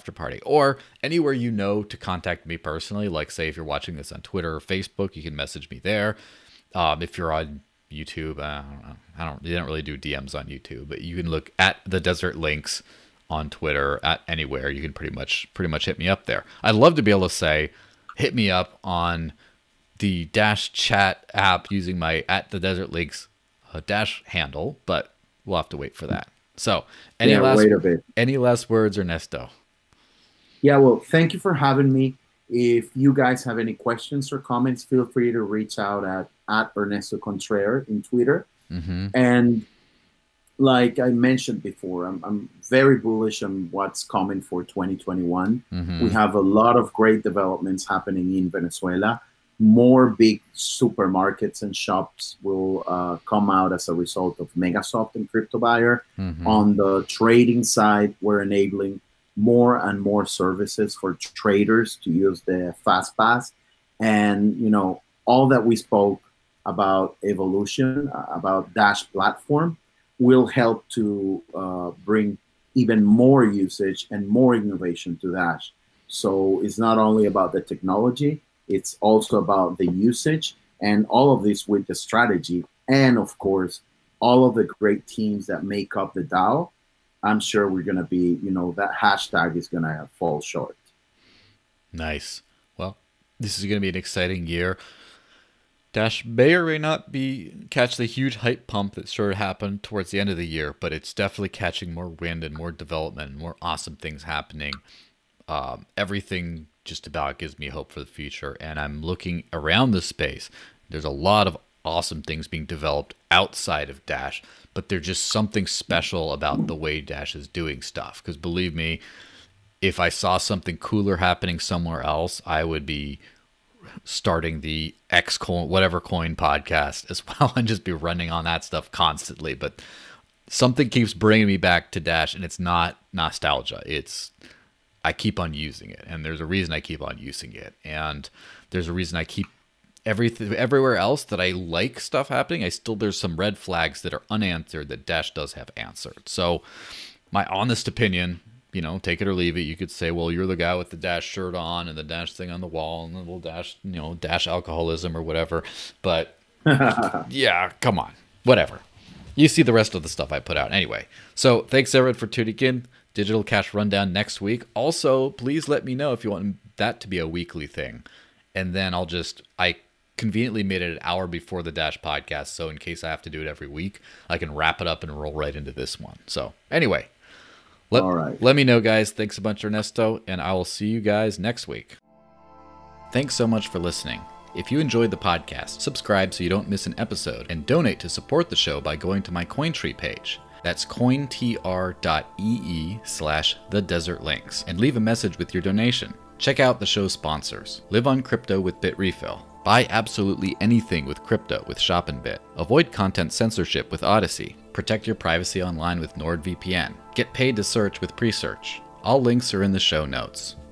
Or anywhere to contact me personally. Like, say, if you're watching this on Twitter or Facebook, you can message me there. If you're on YouTube, you don't really do DMs on YouTube, but you can look at the Desert Links on Twitter, at anywhere. You can pretty much hit me up there. I'd love to be able to say, hit me up on the Dash Chat app using my at the Desert Links Dash handle, but we'll have to wait for that. So, any last words, Ernesto? Yeah, well, thank you for having me. If you guys have any questions or comments, feel free to reach out at Ernesto Contreras in Twitter. Mm-hmm. And like I mentioned before, I'm very bullish on what's coming for 2021. Mm-hmm. We have a lot of great developments happening in Venezuela. More big supermarkets and shops will come out as a result of Megasoft and CryptoBuyer. Mm-hmm. On the trading side, we're enabling more and more services for traders to use the FastPass. And, all that we spoke about evolution, about Dash platform, will help to bring even more usage and more innovation to Dash. So it's not only about the technology, it's also about the usage, and all of this with the strategy. And of course, all of the great teams that make up the DAO. I'm sure we're going to be, that hashtag is going to fall short. Nice. Well, this is going to be an exciting year. Dash may or may not catch the huge hype pump that sort of happened towards the end of the year, but it's definitely catching more wind and more development and more awesome things happening. Everything just about gives me hope for the future, and I'm looking around the space. There's a lot of awesome things being developed outside of Dash, but there's just something special about the way Dash is doing stuff. Because believe me, if I saw something cooler happening somewhere else, I would be starting the Xcoin, whatever coin podcast as well, and just be running on that stuff constantly. But something keeps bringing me back to Dash, and it's not nostalgia. I keep on using it, and there's a reason I keep on using it, and there's a reason I keep everywhere else that I like stuff happening. There's some red flags that are unanswered that Dash does have answered. So my honest opinion, take it or leave it. You could say, well, you're the guy with the Dash shirt on and the Dash thing on the wall and the little Dash, Dash alcoholism or whatever. But yeah, come on, whatever. You see the rest of the stuff I put out anyway. So thanks everyone for tuning in. Digital Cash Rundown next week. Also, please let me know if you want that to be a weekly thing. And then I conveniently made it an hour before the Dash podcast, so in case I have to do it every week, I can wrap it up and roll right into this one. So anyway, let me know, guys. Thanks a bunch, Ernesto, and I will see you guys next week. Thanks so much for listening. If you enjoyed the podcast, subscribe so you don't miss an episode, and donate to support the show by going to my Cointree page. That's cointr.ee/thedesertlinks, and leave a message with your donation. Check out the show's sponsors. Live on crypto with BitRefill. Buy absolutely anything with crypto with Shop'nBit. Avoid content censorship with Odyssey. Protect your privacy online with NordVPN. Get paid to search with Presearch. All links are in the show notes.